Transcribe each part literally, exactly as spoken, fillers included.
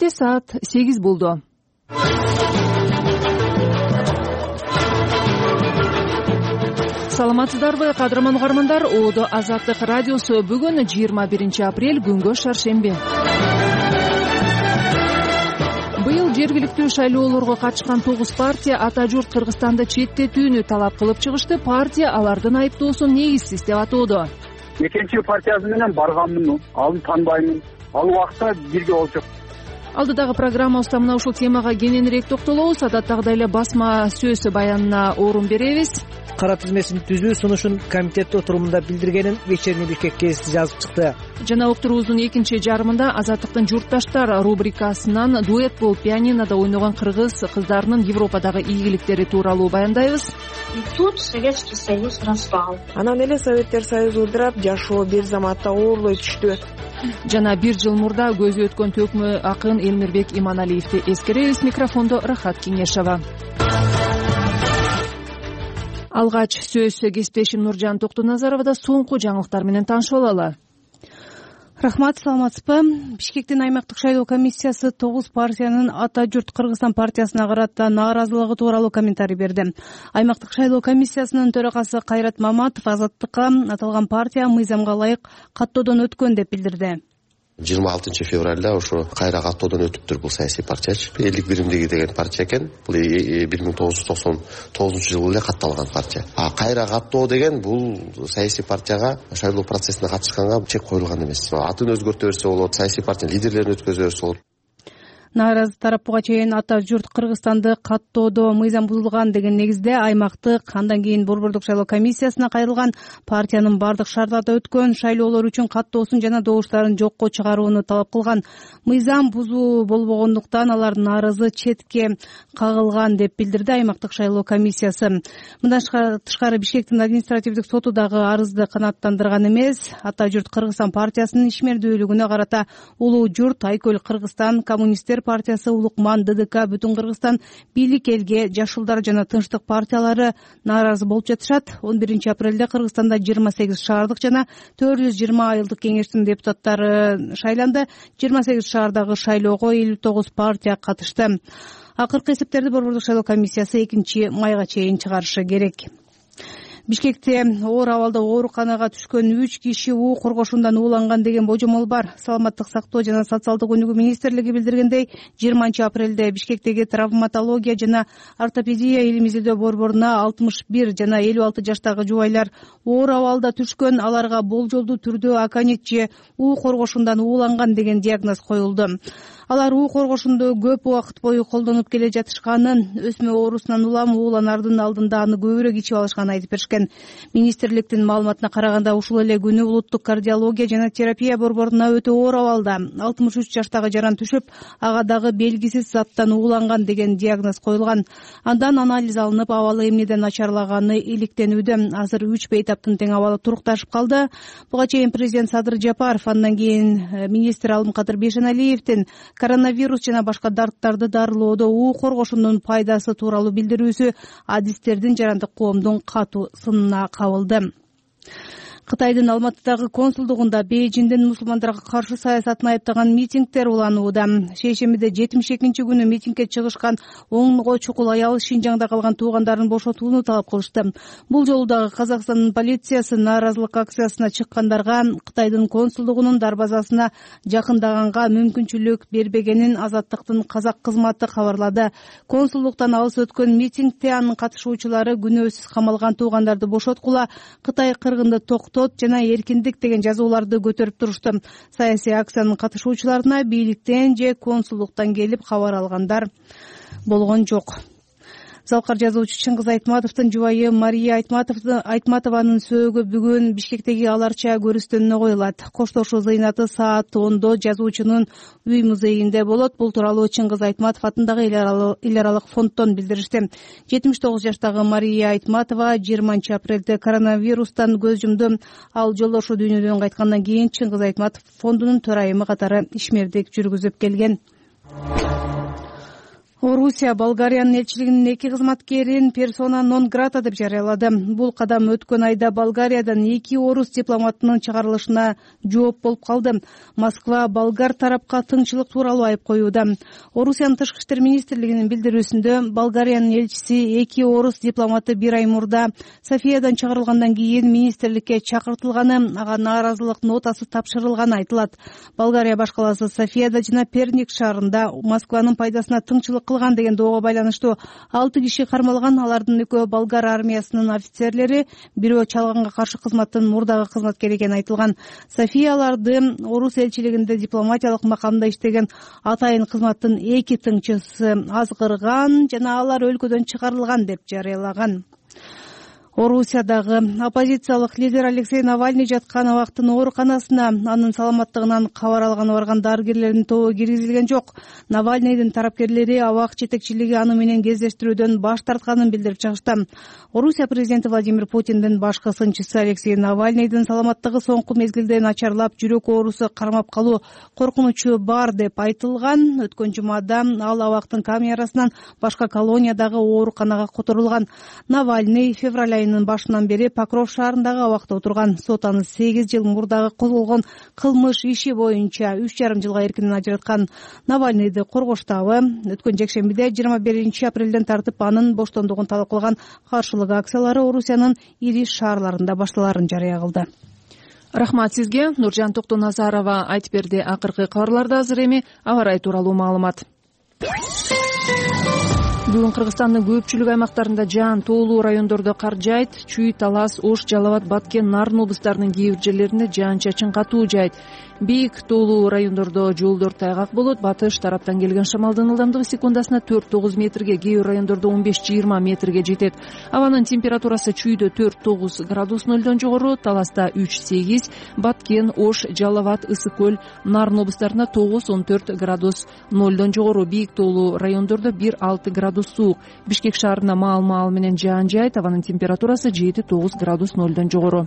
Бишкекте саат сегиз болду. Саламатсыздарбы, кадырман угармандар. Оодо Азаттык радиосу бүгүн жыйырма биринчи апрель күнгө шаршемби. Быйыл жергиликтүү шайлоолорго катышкан тогуз партия ата журт Кыргызстанды четтетүүнү талап кылып чыгышты. Партия алардын айыптоосун негизсиз деп атоодо. Экинчи партиясы менен барганмын, аны таанбаймын. Ал убакта бирге болчок. Алдыдагы программабызда мына ушул темага кененирээк токтолобуз. Адаттагыдай эле басма сөз баянына орун беребиз. Кара тизмесин түзүү сунушун комитет отурумунда билдиргенин Вечерний Бишкек гезити жазып чыкты. Жана уктуруубуздун экинчи жарымында Азаттыктын журтташтар рубрикасынан дуэт болуп пианинода ойногон кыргыз кыздарынын Европадагы ийгиликтери тууралуу баяндайбыз. И тут Советский Союз распал. Анан эле Советтер Союзу ыдырап, жашоо бир заматта оорлой түштү. Жана бир жыл мурда көзү өткөн төкмө акын Элмирбек Иманалиевди эскеребиз. Микрофондо Рахат Кеңешова. Алгач сөз кесиптешим Нуржан Токтоназаровада. Соңку жаңылыктар менен таанышып алалы. Рахмат, саламатсызбы? Бишкектин аймактык шайлоо комиссиясы тогуз партиянын ата журт Кыргызстан партиясына карата нааразылыгы тууралуу комментарий берди. Аймактык шайлоо комиссиясынын төрагасы Кайрат Маматов Азаттыкка аталган партия мыйзамга ылайык каттоодон өткөн деп билдирди. жыйырма алтынчы февралда ушу кайра каттоодон өтүптүр бул саясий партиячы. Элдик биримдиги деген партия экен. Бул бир миң тогуз жүз токсон тогузунчу жылы эле катталган партия. А кайра каттоо деген бул саясий партияга шайлоо процессине катышканга чек коюлган эмес. Атын өзгөртө берсе болот, саясий партиянын лидерлерин өткөзө берсе болот. Нааразы тарап буга чейин ата журт Кыргызстанды каттоодо мыйзам бузулган деген негизде аймактык, андан кийин борбордук шайлоо комиссиясына кайрылган партиянын бардык шарттарда өткөн шайлоолор үчүн каттоосун жана добуштарын жокко чыгарууну талап кылган. Мыйзам бузуу болбогондуктан алар нааразы четке кагылган деп билдирди аймактык шайлоо комиссиясы. Мындан тышкары Бишкектин административдик соту дагы арызды канааттандырган эмес. Ата журт Кыргызстан партиясынын ишмердүүлүгүнө карата Улуу журт, Айкөл Кыргызстан, Коммунисттер партиясы, Улукман, ДДК, Бүтүн Кыргызстан, Бийлик элге, Жашылдар жана Тынчтык партиялары нааразы болуп жатышат. он биринчи апрелде Кыргызстанда жыйырма сегиз шаардык жана төрт жүз жыйырма айылдык кеңештин депутаттары шайланды. жыйырма сегиз шаардагы шайлоого элүү тогуз партия катышты. Акыркы эсептерди борбордук шайлоо комиссиясы экинчи майга чейин чыгарышы керек. Бишкекте оор абалда ооруканага түшкөн үч киши уу коргошундан ууланган деген божомол бар. Саламаттык сактоо жана социалдык өнүгүү министрлиги билдиргендей, жыйырманчы апрелде Бишкектеги травматология жана ортопедия илим изилдөө борборуна алтымыш бир жана элүү алты жаштагы жубайлар оор абалда түшкөн, аларга болжолдуу түрдө аконит же уу коргошундан ууланган деген диагноз коюлду. Алар уу коргошунду көп убакыт бою колдонуп келе жатышканын, өсмө оорусунан улам ууланардын алдында аны көбүрөөк ичип алышканын айтып беришкен. Министрликтин маалыматына караганда ушул эле күнү улуттук кардиология жана терапия борборуна өтө оор абалда алтымыш үч жаштагы жаран түшүп, ага дагы белгисиз заттан ууланган деген диагноз коюлган. Андан анализ алынып, абалы эмнеден начарлаганы иликтенүүдө. Азыр үч бейтаптын тең абалы турукташып калды. Буга чейин президент Садыр Жапаров, андан кийин министр Алымкадыр Бейшеналиевдин коронавирус жана башка дарттарды дарылоодо уу коргошундун пайдасы тууралуу билдирүүсү адистердин жарандык коомдун катуу сынына кабылды. Кытайдын Алматыдагы консулдугунда Бейжиңдин мусулмандарга каршы саясатын айыптаган митингдер уланууда. Шейшембиде жетимиш экинчи күнү митингге чыгышкан онго чукул аял Шинжаңда калган туугандарын бошотууну талап кылышты. Бул жолу дагы Казакстандын полициясы нааразылык акциясына чыккандарга Кытайдын консулдугунун дарбазасына жакындаганга мүмкүнчүлүк бербегенин Азаттыктын казак кызматы кабарлады. Консулдуктан алыс өткөн митингде анын катышуучулары күнөөсүз камалган туугандарды бошоткула, Кытай кыргынды токто жана эркиндик деген жазууларды көтөрүп турушту. Саясий акциянын катышуучуларына бийликтен же консулдуктан келип кабар алгандар болгон жок. Залкар жазуучу Чыңгыз Айтматовдун жубайы Мария Айтматованын сөөгү бүгүн Бишкектеги Аларча көрүстөнүнө коюлат. Коштошуу зыйнаты саат ондо жазуучунун үй музейинде болот. Бул тууралуу Чыңгыз Айтматов атындагы эл аралык фонддон билдиришти. жетимиш тогуз жаштагы Мария Айтматова жыйырманчы апрелде коронавирустан көз жумду. Ал жолдошу дүйнөдөн кайткандан кийин Чыңгыз Айтматов фондунун төрайымы катары ишмердик жүргүзүп келген. Орусия Болгариянын элчилигинин эки кызматкерин персона нон грата деп жарыялады. Бул кадам өткөн айда Болгариядан эки орус дипломатынын чыгарылышына жооп болуп калды. Москва болгар тарапка тыңчылык тууралуу айып коюуда. Орусиянын тышкы иштер министрлигинин билдирүүсүндө Болгариянын элчиси эки орус дипломаты бир ай мурда Софиядан чыгарылгандан кийин министрликке чакыртылганы, ага нааразылык нотасы тапшырылганы айтылат. Болгария баш калаасы Софияда жана Перник шаарында Москванын пайдасына тыңчылык кылган деген доого байланыштуу алты киши кармалган. Алардын экөө болгар армиясынын офицерлери, бирөө чалганга каршы кызматтын мурдагы кызматкери экени айтылган. София аларды орус элчилигинде дипломатиялык макамда иштеген атайын кызматтын эки тыңчысы азгырган жана алар өлкөдөн чыгарылган деп жарыялаган. Орусиядагы оппозициялык лидер Алексей Навальный жаткан абактын ооруканасына анын саламаттыгынан кабар алганы барган дарыгерлердин тобу киргизилген жок. Навальныйдын тарапкерлери абак жетекчилиги аны менен кездештирүүдөн баш тартканын билдирип чыгышты. Орусия президенти Владимир Путиндин башкы сынчысы Алексей Навальныйдын саламаттыгы соңку мезгилде начарлап, жүрөк оорусу кармап калуу коркунучу бар деп айтылган. Өткөн жумада ал абактын камерасынан башка колониядагы ооруканага которулган. Навальный февраль айынын башынан бери Покров шаарындагы абакта отурган. Сот аны сегиз жыл мурдагы козголгон кылмыш иши боюнча үч жарым жылга эркинен ажыраткан. Навальныйды коргоштабы өткөн жекшембиде жыйырма биринчи апрелден тартып анын боштондугун талап кылган каршылык акциялары Орусиянын ири шаарларында башталарын жарыя кылды. Рахмат сизге. Нуржан Токтоназарова айтып берди. Акыркы кабарларда азыр эми аба ырайы тууралуу маалымат. Бүгүн Кыргызстандын көпчүлүк аймактарында жаан, тоолуу райондордо кар жаайт. Чүй, Талас, Ош, Жалал Абад, Баткен, Нарын облустарынын кээ бир жерлеринде жаан-чачын катуу жаайт. Бийик, тоолуу райондордо жолдор тайгак болот. Батыш тараптан келген шамалдын ылдамдыгы секундасына төрт тогуз метрге, кээ бир райондордо он беш жыйырма метрге жетет. Абанын температурасы чүйдө төрт тогуз градус нөлдөн жогору, Таласта үч сегиз, Баткен, Ош, Жалал Абад, Ысык көл, Нарын облустарында тогуз он төрт градус нөлдөн жогору. Бийик, тоолуу райондордо бир алты градус суук. Бишкек шаарында маал-маал менен жаан жаайт. Абанын температурасы жети тогуз градус нөлдөн жогору.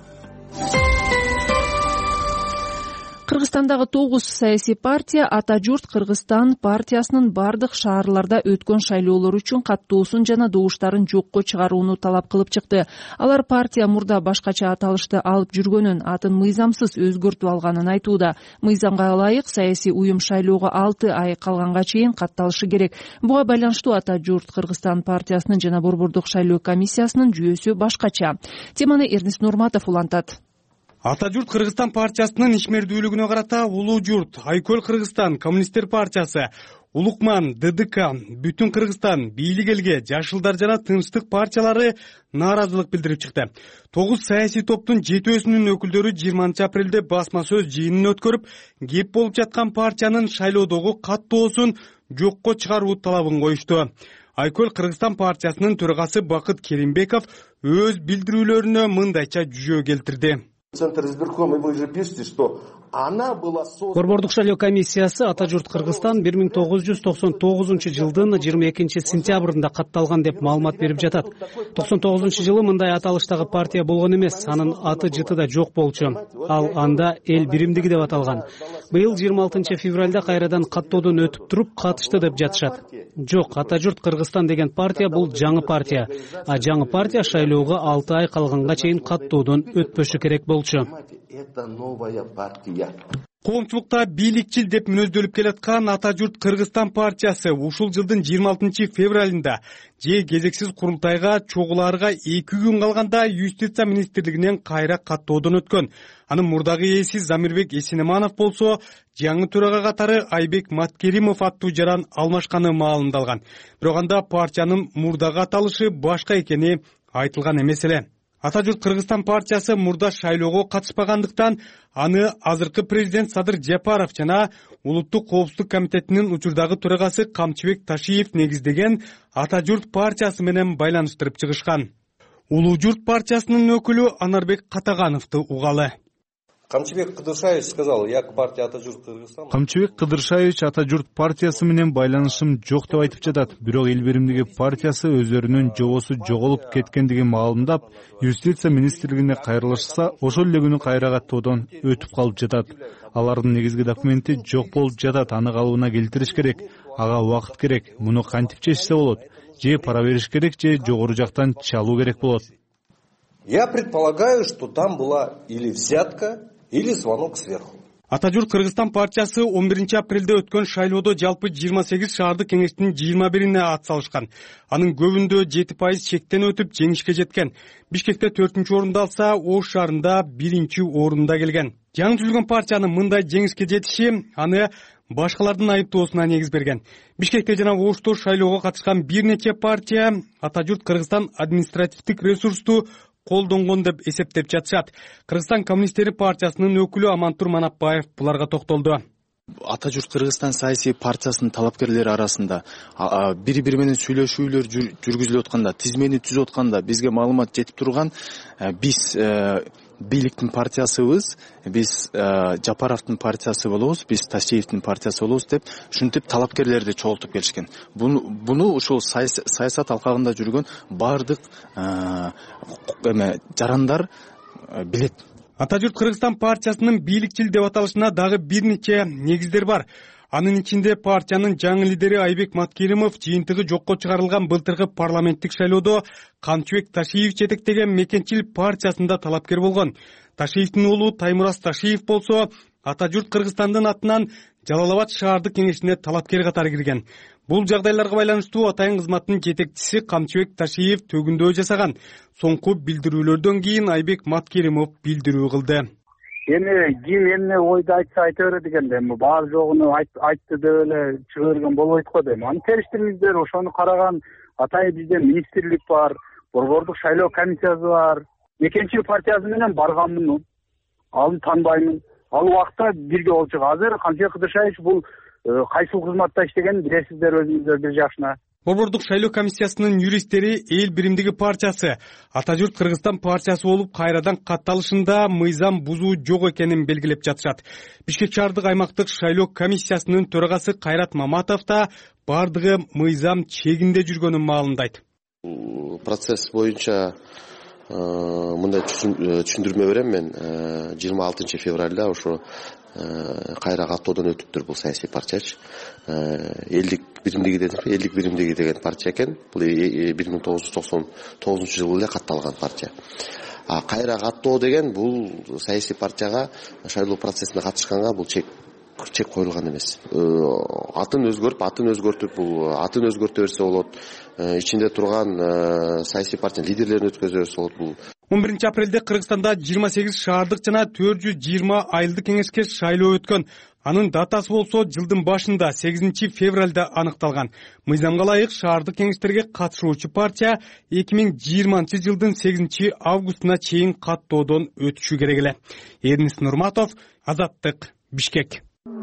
Кыргызстандагы тогуз саясий партия Ата журт Кыргызстан партиясынын бардык шаарларда өткөн шайлоолор үчүн каттоосун жана добуштарын жокко чыгарууну талап кылып чыкты. Алар партия мурда башкача аталышты алып жүргөнүн, атын мыйзамсыз өзгөртүп алганын айтууда. Мыйзамга ылайык саясий уюм шайлоого алты ай калганга чейин катталышы керек. Буга байланыштуу Ата журт Кыргызстан партиясынын жана Борбордук шайлоо комиссиясынын жүйөсү башкача. Теманы Эрнис Нурматов улантат. Ата журт Кыргызстан партиясынын ишмердүүлүгүнө карата Улуу журт, Айкөл Кыргызстан, Коммунисттер партиясы, Улукман, ДДК, Бүтүн Кыргызстан, Бийлик элге, Жашылдар жана Тынчтык партиялары нааразылык билдирип чыкты. Тогуз саясий топтун жетөөсүнүн өкүлдөрү жыйырманчы апрелде басма сөз жыйынын өткөрүп, кеп болуп жаткан партиянын шайлоодогу каттоосун жокко чыгаруу талабын коюшту. Айкөл Кыргызстан партиясынын төрагасы Бакыт Керимбеков өз билдирүүлөрүнө мындайча жүйө келтирди. Центр избиркома, вы же пишете, что она была создана... Борбордук шайлоо комиссиясы Ата журт Кыргызстан бир миң тогуз жүз токсон тогузунчу жылдын жыйырма экинчи сентябрында катталган деп маалымат берип жатат. токсон тогузунчу жылы мындай аталыштагы партия болгон эмес, анын аты жыты да жок болчу. Ал анда эл биримдиги деп аталган. Быйыл жыйырма алтынчы февралда кайрадан каттоодон өтүп туруп катышты деп жатышат. Жок, Ата журт Кыргызстан деген партия бул жаңы партия. А жаңы партия шайлоого алты ай калганга чейин каттоодон өтпөшү керек болчу. Это новая партия. Коомчулукта бийликчил деп мүнөздөлүп келаткан Ата журт Кыргызстан партиясы ушул жылдын жыйырма алтынчы февралында же кезексиз курултайга чогулаарга эки күн калганда юстиция министрлигинен кайра каттоодон өткөн. Анын мурдагы ээси Замирбек Эсенеманов болсо жаңы төрага катары Айбек Маткеримов аттуу жаран алмашканы маалымдалган. Бирок анда партиянын мурдагы аталышы башка экени айтылган эмес эле. Ата журт Кыргызстан партиясы мурда шайлоого катышпагандыктан аны азыркы президент Садыр Жапаров жана Улуттук коопсуздук комитетинин учурдагы төрагасы Камчыбек Ташиев негиздеген Ата журт партиясы менен байланыштырып чыгышкан. Улуу журт партиясынын өкүлү Анарбек Катагановду угалы. Камчыбек Кыдыршаевич сказал, я к партии Ата журт Кыргызстан. Камчыбек Кыдыршаевич Ата журт партиясы менен байланышым жок деп айтып жатат. Бирок Эл биримдиги партиясы өздөрүнүн жобосу жоголуп кеткендигин маалымдап, юстиция министрлигине кайрылышса, ошол эле күнү кайра каттоодон өтүп калып жатат. Алардын негизги документи жок болуп жатат, аны калыбына келтириш керек. Ага убакыт керек. Муну кантип чечсе болот? Же пара бериш керек, же жогору жактан чалуу керек болот. Я предполагаю, что там была или взятка, или звонок сверху. Ата журт Кыргызстан партиясы он биринчи апрелде өткөн шайлоодо жалпы жыйырма сегиз шаардык кеңештин жыйырма бирине ат салышкан. Анын көбүндө жети пайыз чектен өтүп жеңишке жеткен. Бишкекте төртүнчү орунду алса, Ош шаарында биринчи орунда келген. Жаңы түзүлгөн партиянын мындай жеңишке жетиши аны башкалардын айыптоосуна негиз берген. Бишкекте жана Ошто шайлоого катышкан бир нече партия Ата журт Кыргызстан административдик ресурсту колдонгон деп эсептеп жатышат. Кыргызстан коммунисттери партиясынын өкүлү Амантур Манапбаев буларга токтолду. Ата журт Кыргызстан саясий партиясынын талапкерлери арасында бири бири менен сүйлөшүүлөр жүргүзүлүп атканда, тизмени түзүп атканда бизге маалымат жетип турган, биз бийликтин партиясыбыз, биз Жапаровдун партиясы болобуз, биз Ташиевдин партиясы болобуз деп ушинтип талапкерлерди чогултуп келишкен. Буну буну ушул саясат алкагында жүргөн баардык эме жарандар билет. Ата журт Кыргызстан партиясынын бийликчил деп аталышына дагы бир нече негиздер бар. Анын ичинде партиянын жаңы лидери Айбек Маткеримов жыйынтыгы жокко чыгарылган былтыркы парламенттик шайлоодо Камчыбек Ташиев жетектеген Мекенчил партиясында талапкер болгон. Ташиевдин уулу Таймураз Ташиев болсо Ата журт Кыргызстандын атынан Жалал-Абад шаардык кеңешине талапкер катары кирген. Бул жагдайларга байланыштуу атайын кызматтын жетекчиси Камчыбек Ташиев төгүндөө жасаган. Соңку билдирүүлөрдөн кийин Айбек Маткеримов билдирүү кылды. Эми ким эмне ойду айтса айта берет экен да, эми баары жогуну айтты деп эле чыга берген болбойт го дейм. Аны териштириңиздер, ошону караган атайын бизде министрлик бар, борбордук шайлоо комиссиясы бар. Мекенчил партиясы менен барганмын, аны таанбаймын. Ал убакта бирге болчу. Азыр Камчыбек Кыдыршаевич бул кайсыл кызматта иштеген билесиздер өзүңүздөр бир жакшына. Борбордук шайлоо комиссиясынын юристтери Эл биримдиги партиясы Ата журт Кыргызстан партиясы болуп кайрадан катталышында мыйзам бузуу жок экенин белгилеп жатышат. Бишкек шаардык аймактык шайлоо комиссиясынын төрагасы Кайрат Маматов да бардыгы мыйзам чегинде жүргөнүн маалымдайт. Процесс боюнча мындай түшүндүрмө берем мен. жыйырма алтынчы февралда ошо кайра каттоодон өтүптүр бул саясий партиячы. Элдик биримдиги дедим, элдик биримдиги деген партия экен. Бул бир миң тогуз жүз токсон тогузунчу жылы эле катталган партия. А кайра каттоо деген бул саясий партияга шайлоо процессине катышканга бул чек чек коюлган эмес. Атын өзгөрүп, атын өзгөртүп, бул атын өзгөртө берсе болот. Ичинде турган саясий партия лидерлерин өткөзө берсе болот. Бул он биринчи апрелде Кыргызстанда жыйырма сегиз шаардык жана төрт жүз жыйырма айылдык кеңешке шайлоо өткөн. Анын датасы болсо жылдын башында сегизинчи февралда аныкталган. Мыйзамга ылайык шаардык кеңештерге катышуучу партия эки миң жыйырманчы жылдын сегизинчи августуна чейин каттоодон өтүшү керек эле. Эрнис Нурматов, Азаттык, Бишкек.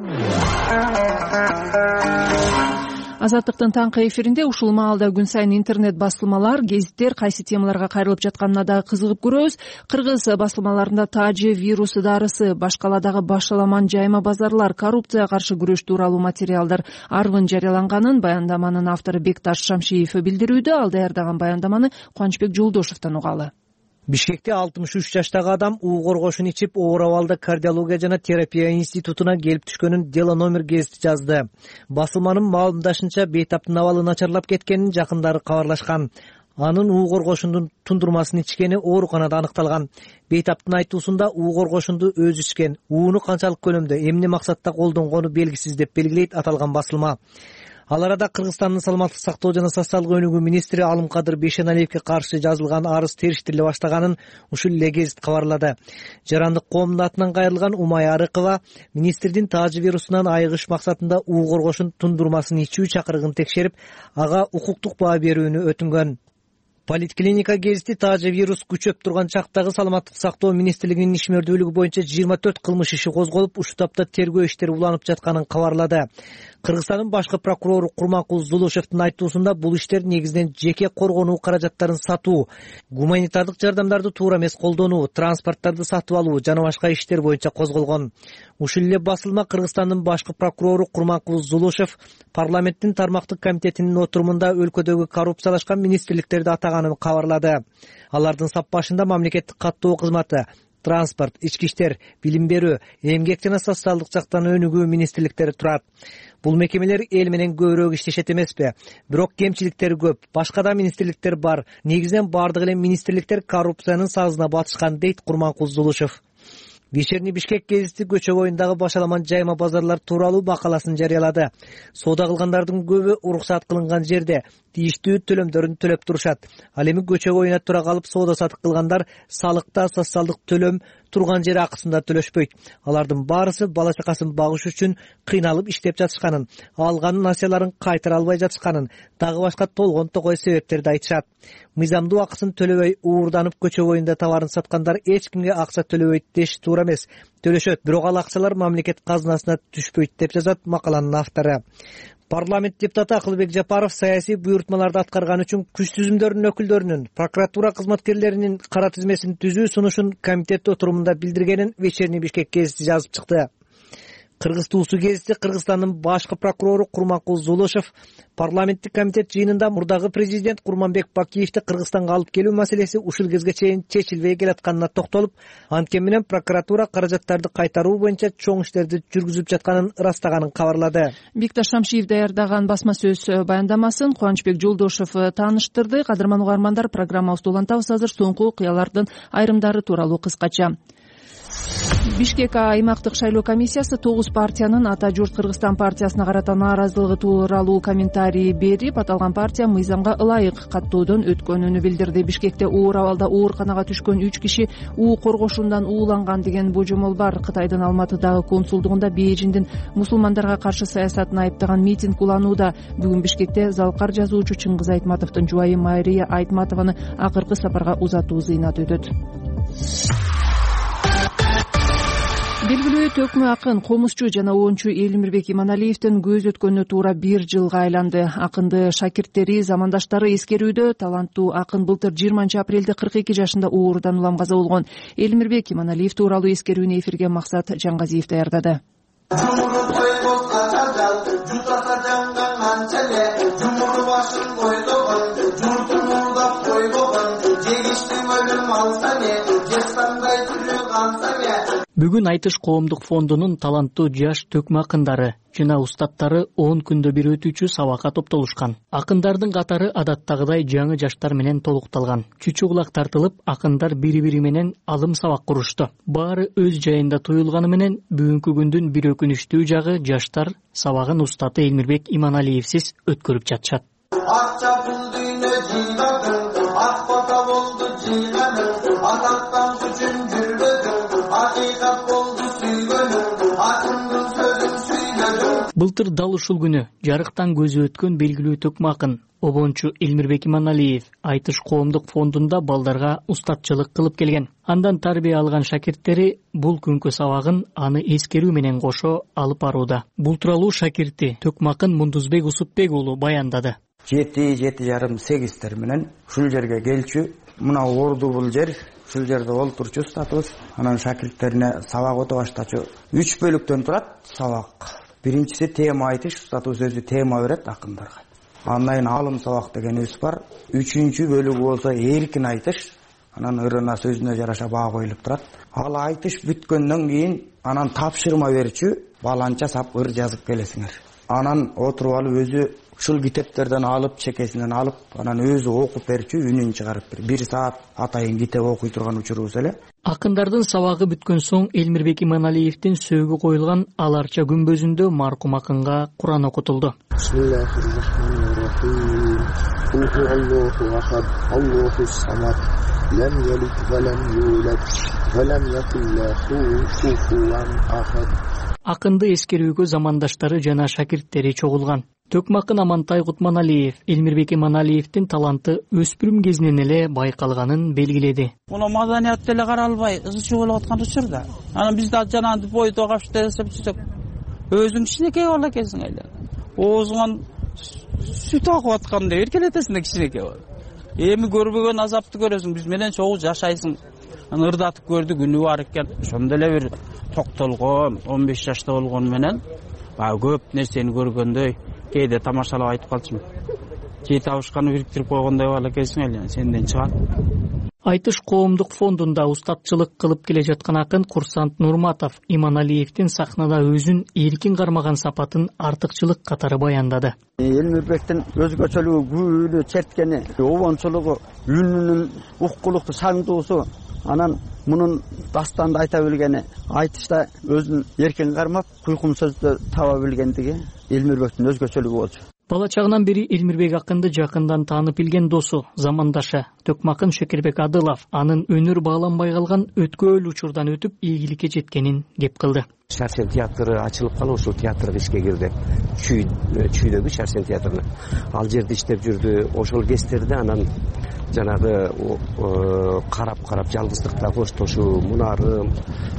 Азаттыктын таңкы эфиринде ушул маалда күн сайын интернет басылмалар, гезиттер кайсы темаларга кайрылып жатканына да кызыгып көрөбүз. Кыргыз басылмаларында таажы вирусу дарысы, башкаладагы башаламан жайма базарлар, коррупцияга каршы күрөш тууралуу материалдар арбын жарыяланганын баяндаманын автору Бекташ Шамшиев билдирүүдө. Ал даярдаган баяндаманы Кубанычбек Жолдошовдон угалы. Бишкекте алтымыш үч жаштагы адам уу коргошун ичип, оор абалда кардиология жана терапия институтуна келип түшкөнүн дело номер гезити жазды. Басылманын маалымдашынча бейтаптын абалы начарлап кеткенин жакындары кабарлашкан. Анын уу коргошундун тундурмасын ичкени ооруканада аныкталган. Бейтаптын айтуусунда уу коргошунду өзү ичкен. Ууну канчалык көлөмдө, эмне максатта колдонгону белгисиз деп белгилейт аталган басылма. Ал арада Кыргызстандын саламаттык сактоо жана социалдык өнүгүү министри Алымкадыр Бейшеналиевке каршы жазылган арыз териштириле баштаганын ушул эле гезит кабарлады. Жарандык коомдун атынан кайрылган Умай Арыкова министрдин таажы вирусунан айыгыш максатында уу коргошун тундурмасын ичүү чакырыгын текшерип, ага укуктук баа берүүнү өтүнгөн. Политклиника гезити таажа вирус күчөп турган чактагы саламаттык сактоо министрлигинин ишмердүүлүгү боюнча жыйырма төрт кылмыш иши козголуп, ушул тапта тергөө иштери уланып жатканын кабарлады. Кыргызстандын башкы прокурору Курманкул Зулушевдин айтуусунда бул иштер негизинен жеке коргонуу каражаттарын сатуу, гуманитардык жардамдарды туура эмес колдонуу, транспорттарды сатып алуу жана башка иштер боюнча козголгон. Ушул эле басылма Кыргызстандын башкы прокурору Курманкул Зулушев парламенттин тармактык комитетинин отурумунда өлкөдөгү коррупциялашкан министрликтерди атаганын кабарлады. Алардын сап башында мамлекеттик каттоо кызматы, транспорт, ички иштер, билим берүү, эмгек жана социалдык жактан өнүгүү министрликтери турат. Бул мекемелер эл менен көбүрөөк иштешет эмеспи? Бирок кемчиликтери көп. Башка да министрликтер бар. Негизинен бардык эле министрликтер коррупциянын сазына батышкан, дейт Курманкул Зулушев. Вечерний Бишкек гезити көчө боюндагы башаламан жайма базарлар тууралуу макаласын жарыялады. Соода кылгандардын көбү уруксат кылынган жерде тийиштүү төлөмдөрүн төлөп турушат. Ал эми көчө боюна тура калып соода сатык кылгандар салыкта социалдык төлөм турган жер акысында төлөшпөйт. Алардын баарысы бала чакасын багыш үчүн кыйналып иштеп жатышканын, алган насыяларын кайтара албай жатышканын, дагы башка толгон токой себептерди айтышат. Мыйзамдуу акысын төлөбөй уурданып көчө боюнда товарын саткандар эч кимге акча төлөбөйт деш туура эмес. Төлөшөт, бирок ал акчалар мамлекет казынасына түшпөйт деп жазат макаланын автору. Парламент депутаты Акылбек Жапаров саясий буйртмаларды аткарган үчүн күч түзүмдөрүнүн өкүлдөрүнүн, прокуратура кызматкерлеринин кара тизмесин түзүү сунушун комитет отурумунда билдиргенин Вечерний Бишкек гезити жазып чыкты. Кыргыз туусу гезити Кыргызстандын башкы прокурору Курманкул Зулушев парламенттик комитет жыйынында мурдагы президент Курманбек Бакиевди Кыргызстанга алып келүү маселеси ушул кезге чейин чечилбей келатканына токтолуп, анткени менен прокуратура каражаттарды кайтаруу боюнча чоң иштерди жүргүзүп жатканын ырастаганын кабарлады. Бикташ Шамшиев даярдаган басма сөз баяндамасын Кубанычбек Жолдошев тааныштырды. Кадырман угармандар, программабызды улантабыз азыр. Соңку окуялардын айрымдары тууралуу кыскача. Бишкек аймактык шайлоо комиссиясы тогуз партиянын Ата журт Кыргызстан партиясына карата нааразылыгы тууралуу комментарий берип, аталган партия мыйзамга ылайык каттоодон өткөнүн билдирди. Бишкекте оор абалда ооруканага түшкөн үч киши уу коргошундан ууланган деген божомол бар. Кытайдын Алматыдагы консулдугунда Бейжиңдин мусулмандарга каршы саясатын айыптаган митинг уланууда. Бүгүн Бишкекте залкар жазуучу Чыңгыз Айтматовдун жубайы Майрия Айтматованы акыркы сапарга узатуу зыйнат өтөт. Белгилүү төкмө акын, комузчу жана оончу Элимирбек Иманалиевдин көз өткөнүнө туура бир жылга айланды. Акынды шакирттери, замандаштары эскерүүдө таланттуу акын былтыр жыйырманчы апрелде кырк эки жашында оорудан улам каза болгон. Элимирбек Иманалиев тууралуу эскерүүнү эфирге Максат Жаңгазиев даярдады. Бүгүн Айтыш коомдук фондунун таланттуу жаш төкмө акындары жана устаттары он күндө бир өтүүчү сабакка топтолушкан. Акындардын катары адаттагыдай жаңы жаштар менен толукталган. Чүчү кулак тартылып, акындар бири-бири менен алым сабак курушту. Баары өз жайында туюлганы менен бүгүнкү күндүн бир өкүнүчтүү жагы жаштар сабагын устаты Элимирбек Иманалиевсиз өткөрүп жатышат. Акча пул дүйнө жыйнадың, ак бата болду жыйнаның, атактан үчүн жүрбөдүң, акыйкат болду сүйгөнүң, акындын сөзүн сүйлөдүң. Былтыр дал ушул күнү жарыктан көзү өткөн белгилүү төкмө акын обончу Элимирбек Иманалиев Айтыш коомдук фондунда балдарга устатчылык кылып келген. Андан тарбия алган шакирттери бул күнкү сабагын аны эскерүү менен кошо алып барууда. Бул тууралуу шакирти төкмө акын Мундузбек Усупбек уулу баяндады. жети жети жарым сегиздер менен ушул жерге келчү. Мына орду бул жер, ушул жерде олтурчу устатыбыз. Анан шакирттерине сабак өтө баштачу. үч бөлүктөн турат сабак. Биринчиси тема айтыш, устатыбыз өзү тема берет акындарга. Андан кийин алым сабак дегенибиз бар. Үчүнчү бөлүгү болсо эркин айтыш. Анан ырына сөзүнө жараша баа коюлуп турат. Ал айтыш бүткөндөн кийин анан тапшырма берчү, баланча сап ыр жазып келесиңер. Анан отуруп алып өзү ушул китептерден алып, чекесинен алып, анан өзү окуп берчү, үнүн чыгарып бер. бир саат атайын китеп окуй турган учурубуз эле. Акындардын сабагы бүткөн соң Элимирбек Иманалиевдин сөөгү коюлган Аларча күмбөзүндө маркум акынга Куран окутулду. Акынды эскерүүгө замандаштары жана шакирттери чогулган. Төкмакын Амантай Кутманалиев Элмирбек Иманалиевдин таланты өспүрүм кезинен эле байкалганын белгиледи. Муну маданият деле каралбай, ызчуу болуп аткан учурда. Анан биз да жанагы бойдо капчы десеп жүрсөк, өзүң кичинекей бала экенсиң эле. Оозуңан сүт агып аткандай эркелетесиң да кичинекей болуп. Эми көрбөгөн азапты көрөсүң, биз менен чогуу жашайсың. Ырдатып көрдүк, үнү бар экен. Ошондо эле бир токтолгон, он беш жашта болгон менен көп нерсени көргөндөй, кээде тамашалап айтып калчумун. Жети абышканы бириктирип койгондой бала экенсиң эле, сенден чыгат. Айтыш коомдук фондунда устатчылык кылып келе жаткан акын Курсант Нурматов Иманалиевдин сахнада өзүн эркин кармаган сапатын артыкчылык катары баяндады. Элмирбектин өзгөчөлүгү, күбөлү черткени, обончулугу, үнүнүн уккулукту саңдуусу, анан мунун дастанды айта билгени, айтышта өзүн эркин кармап, куйкум сөздү таба билгендиги Элмирбектин өзгөчөлүгү болчу. Бала чагынан бери Элмирбек акынды жакындан таанып билген досу, замандашы Төкмакын Шекербек Адылов анын өнөр бааланбай калган өткөөл учурдан өтүп ийгиликке жеткенин кеп кылды. Шарсен театры ачылып калып, ошол театрга ишке кирди. Чүй чүйдөгү Шарсен театрына. Ал жерде иштеп жүрдү. Ошол кездерде анан жанагы карап-карап жалгыздыкта коштошу, мунарым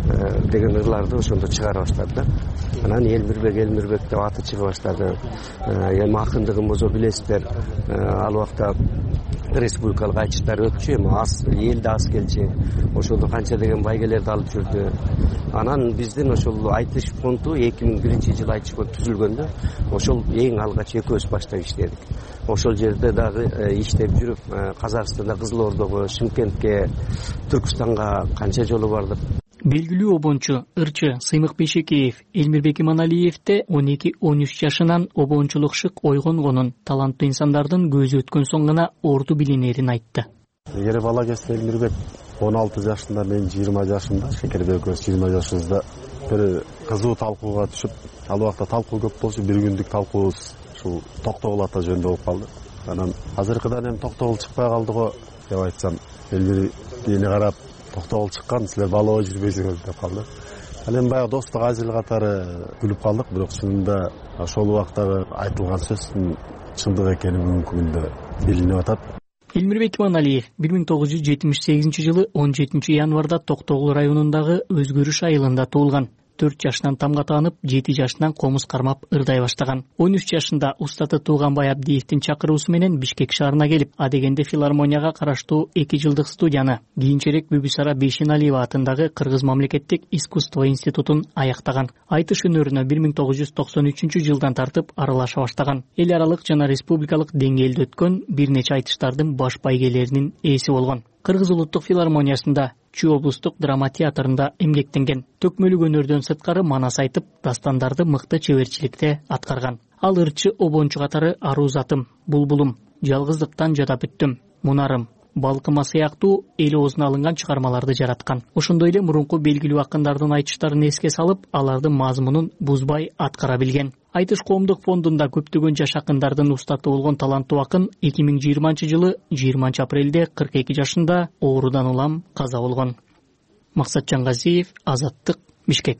деген ырларды ошондо чыгара баштады да. Анан Элмирбек, Элмирбек деп аты чыга баштады. Эми акындыгын болсо билесиздер, ал убакта республикалык айтыштар өтчү, эми аз элде аз келчү. Ошондо канча деген байгелерди алып жүрдү. Анан биздин ошол айтыш фонду эки миң биринчи жылы айтыш фонд түзүлгөндө, ошол эң алгач экөөбүз баштап иштедик. Ошол жерде дагы иштеп жүрүп, Казакстанда, Кызыл Ордого, Шымкентке, Түркстанга канча жолу бардык. Белгилүү обончу, ырчы Сыймык Бейшекеев Элмирбек Иманалиевде он эки он үч жашынан обончулук шык ойгонгонун, таланттуу инсандардын көзү өткөн соң гана орду билинерин айтты. Эгер бала кезде Элмирбек он алты жашында, мен жыйырма жашымда, Шекербек өз жыйырма жашыбызда бир кызуу талкууга түшүп, ал убакта талкуу көп болчу, бир күндүк талкуубуз ушул Токтогул ата жөнүндө болуп калды. Анан азыркыдан эми Токтогул чыкпай калды го деп айтсам, Элмирбекке карап, Токтогул чыккан, силер балоо жүрбөйсүңөр деп калды. Ал эми баягы достук азил катары күлүп калдык, бирок чынында ошол убактагы айтылган сөздүн чындык экени бүгүнкү күндө билинип атат. Элмирбек Иманалиев бир миң тогуз жүз жетимиш сегизинчи жылы он жетинчи январда Токтогул районундагы Өзгөрүш айылында туулган. төрт жашынан тамга таанып, жети жашынан комуз кармап ырдай баштаган. он үч жашында устаты Тууганбай Абдиевдин чакыруусу менен Бишкек шаарына келип, адегенде филармонияга караштуу эки жылдык студияны, кийинчерээк Бүбүсара Бейшеналиева атындагы Кыргыз мамлекеттик искусство институтун аяктаган. Айтыш өнөрүнө бир миң тогуз жүз токсон үчүнчү жылдан тартып аралаша баштаган. Эл аралык жана республикалык деңгээлде өткөн бир нече айтыштардын баш байгелеринин ээси болгон. Кыргыз улуттук филармониясында, Чүй облустук драма театрында эмгектенген. Төкмөлүк өнөрдөн сырткары манас айтып, дастандарды мыкты чеберчиликте аткарган. Ал ырчы обончу катары Аруу затым, Булбулум, Жалгыздыктан жадап бүттүм, Мунарым, Балкыма сыяктуу эл оозуна алынган чыгармаларды жараткан. Ошондой эле мурунку белгилүү акындардын айтыштарын эске салып, алардын мазмунун бузбай аткара билген. Айтыш коомдук фондунда көптөгөн жаш акындардын устаты болгон таланттуу акын эки миң жыйырманчы жылы жыйырманчы апрелде кырк эки жашында оорудан улам каза болгон. Максатжан Газиев, Азаттык, Бишкек.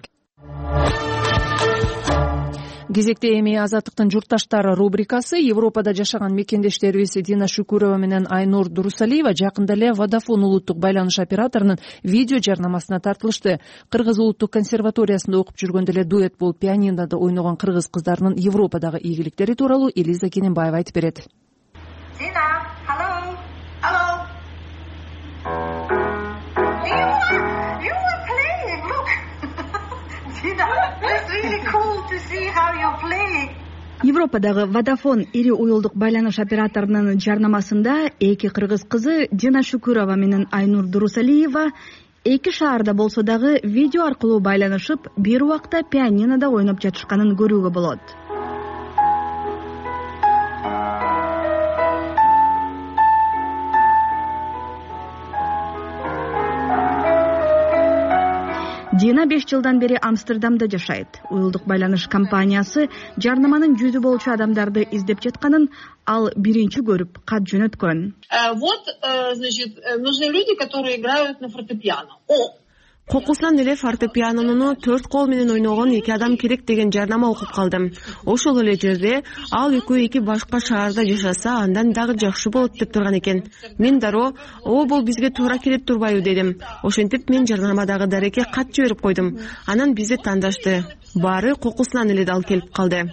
Кезекте эми Азаттыктын журтташтары рубрикасы. Европада жашаган мекендештерибиз Дина Шүкүрова менен Айнур Дурусалиева жакында эле Vodafone улуттук байланыш операторунун видео жарнамасына тартылышты. Кыргыз улуттук консерваториясында окуп жүргөндө эле дуэт болуп пианинода ойногон кыргыз кыздарынын Европадагы ийгиликтери тууралуу Элиза Кененбаева айтып берет. Dina, hello, hello. You were playing, look. Dina, it's really cool to see how you're playing. Европадагы Vodafone ири уюлдук байланыш операторунун жарнамасында эки кыргыз кызы Дина Шүкүрова менен Айнур Дурусалиева эки шаарда болсо дагы видео аркылуу байланышып, бир убакта пианинода ойноп жатышканын көрүүгө болот. Дина беш жылдан бери Амстердамда жашайт. Уюлдук байланыш компаниясы жарнаманын жүзү болчу адамдарды издеп жатканын ал биринчи көрүп кат жөнөткөн. Вот, значит, нужны люди, которые играют на фортепиано. О, кокусунан эле фортепианону төрт кол менен ойногон эки адам керек деген жарнама окуп калдым. Ошол эле жерде ал экөө эки башка шаарда жашаса, андан дагы жакшы болот деп турган экен. Мен дароо, "О, бул бизге туура келет турбайбы" дедим. Ошентип мен жарнамадагы дарекке кат жиберип койдум. Анан бизди тандашты. Баары кокусунан эле дал келип калды.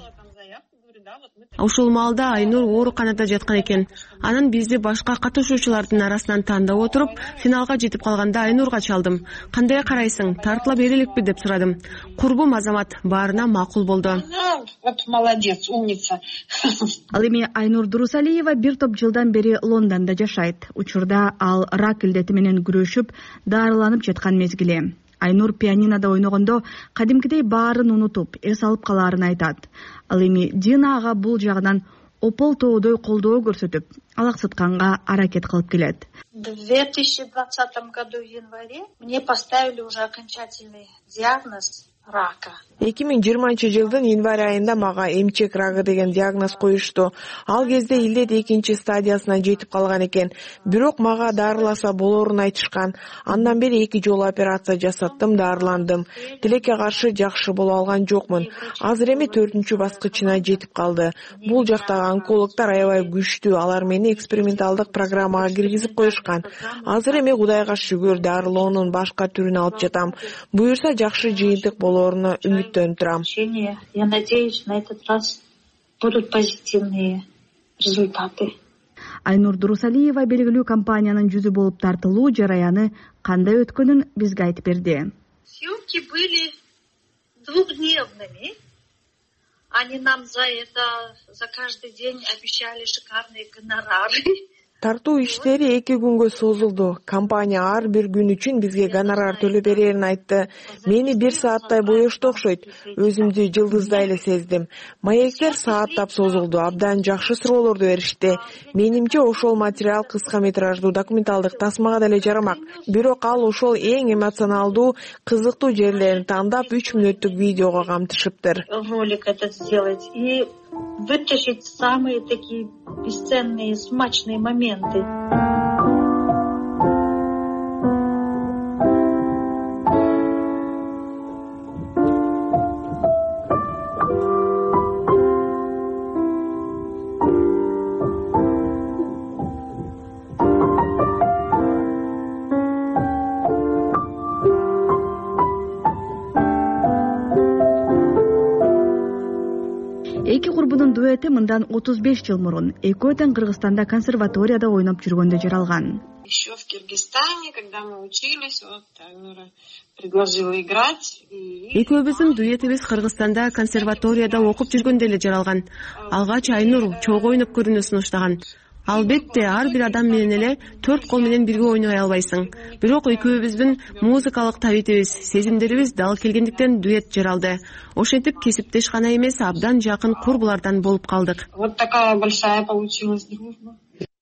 Ошол маалда Айнур ооруканада жаткан экен. Анан бизди башка катышуучулардын арасынан тандап отуруп, финалга жетип калганда Айнурга чалдым. "Кандай карайсың? Тартыла береликпи?" деп сурадым. Курбум Азамат баарына макул болду. Вот молодец, умница. Ал эми Айнур Дурусалиева бир топ жылдан бери Лондондо жашайт. Учурда ал рак илдети менен күрөшүп, дарыланып жаткан мезгили. Айнур пианинода ойногондо кадимкидей баарын унутуп, эс алып калаарын айтат. Ал эми Дина ага бул жагынан опол тоодой колдоо көрсөтүп, алаксытканга аракет кылып келет. В две тысячи двадцатом году в январе мне поставили уже окончательный диагноз рака. эки миң жыйырманчы жылдын январь айында мага эмчек рагы деген диагноз коюшту. Ал кезде илдет экинчи стадиясына жетип калган экен. Бирок мага дарыласа болорун айтышкан. Андан бери эки жолу операция жасаттым, дарыландым. Тилекке каршы жакшы боло алган жокмун. Азыр эми төртүнчү баскычына жетип калды. Бул жактагы онкологдор аябай күчтүү. Алар мени эксперименталдык программага киргизип коюшкан. Азыр эми Кудайга шүгүр дарылоонун башка түрүн алып жатам. Буюрса жакшы жыйынтык болоруна үмүттөнүп турам. Я надеюсь, на этот раз будут позитивные результаты. Айнур Дурусалиева белгилүү компаниянын жүзү болуп тартылуу жараяны кандай өткөнүн бизге айтып берди. Съемки были двухдневными. Они нам за это, за каждый день обещали шикарные гонорары. Тартуу иштери эки күнгө созулду. Компания ар бир күн үчүн бизге гонорар төлөп берерин айтты. Мени бир сааттай боёшту окшойт. Өзүмдү жылдыздай эле сездим. Маектер сааттап созулду. Абдан жакшы суроолорду беришти. Менимче ошол материал кыска метраждуу документалдык тасмага деле жарамак. Бирок ал ошол эң эмоционалдуу, кызыктуу жерлерин тандап үч мүнөттүк видеого камтышыптыр. Ролик этот сделать и вытащить самые такие бесценные, смачные моменты. Эки курбунун дуэти мындан отуз беш жыл мурун экөө тең Кыргызстанда консерваторияда ойноп жүргөндө жаралган. Еще в Киргизстане, когда мы учились, вот Айнура предложила играть. Экөөбүздүн дуэтибиз Кыргызстанда консерваторияда окуп жүргөндө эле жаралган. Алгач Айнур чогуу ойноп көрүүнү сунуштаган. Албетте, ар бир адам менен эле төрт кол менен бирге ойной албайсың. Бирок экөөбүздүн музыкалык табитибиз, сезимдерибиз дал келгендиктен дуэт жаралды. Ошентип кесиптеш гана эмес, абдан жакын курбулардан болуп калдык. Вот такая большая получилась дружба.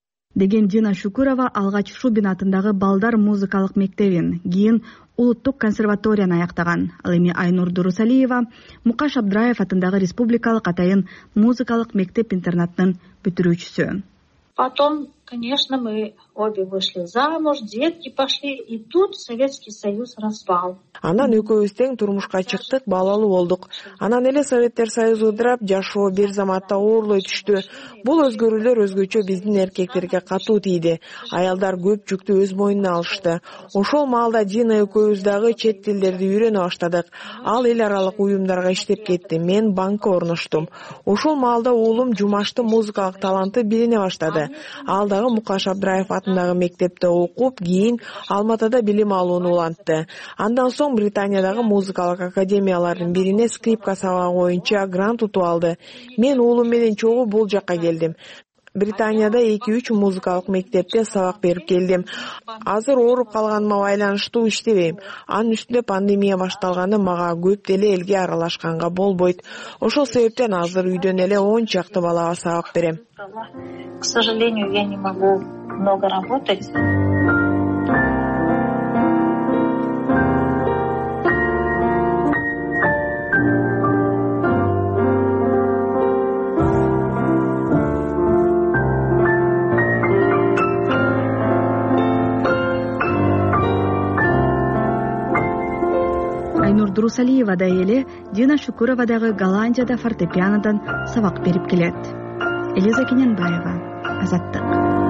Деген Дина Шукурова алгач Шубин атындагы балдар музыкалык мектебин, кийин улуттук консерваторияны аяктаган. Ал эми Айнур Дурусалиева Мукаш Абдраев атындагы республикалык атайын музыкалык мектеп-интернатынын бүтүрүүчүсү. Потом, конечно, мы обе вышли замуж, детки пошли, и тут Советский Союз распал. Анан экөөбүз тең турмушка чыктык, балалуу болдук. Анан эле Советтер Союзу ыдырап, жашоо бир заматта оорлой түштү. Бул өзгөрүүлөр өзгөчө биздин эркектерге катуу тийди. Аялдар көп жүктү өз мойнуна алышты. Ошол маалда Дина экөөбүз дагы чет тилдерди үйрөнө баштадык. Ал эл аралык уюмдарга иштеп кетти. Мен банкка орноштум. Ошол маалда уулум Жумаштын музыкалык таланты билине баштады. Ал дагы Мукаш Абдраев атындагы мектепте окуп, кийин Алматыда билим алууну улантты. Андан соң Британиядагы музыкалык академиялардын бирине скрипка сабагы боюнча грант утуп алды. Мен уулум менен чогуу бул жакка келдим. Британияда эки үч музыкалык мектепте сабак берип келдим. Азыр ооруп калганыма байланыштуу иштебейм. Анын үстүнө пандемия башталганда мага көп деле элге аралашканга болбойт. Ошол себептен азыр үйдөн эле он чакты балага сабак берем. К сожалению, я не могу много работать. Дурусалиева да эле Дина Шукурова дагы Голландияда фортепианодан сабак берип келет. Элиза Кененбаева, Азаттык.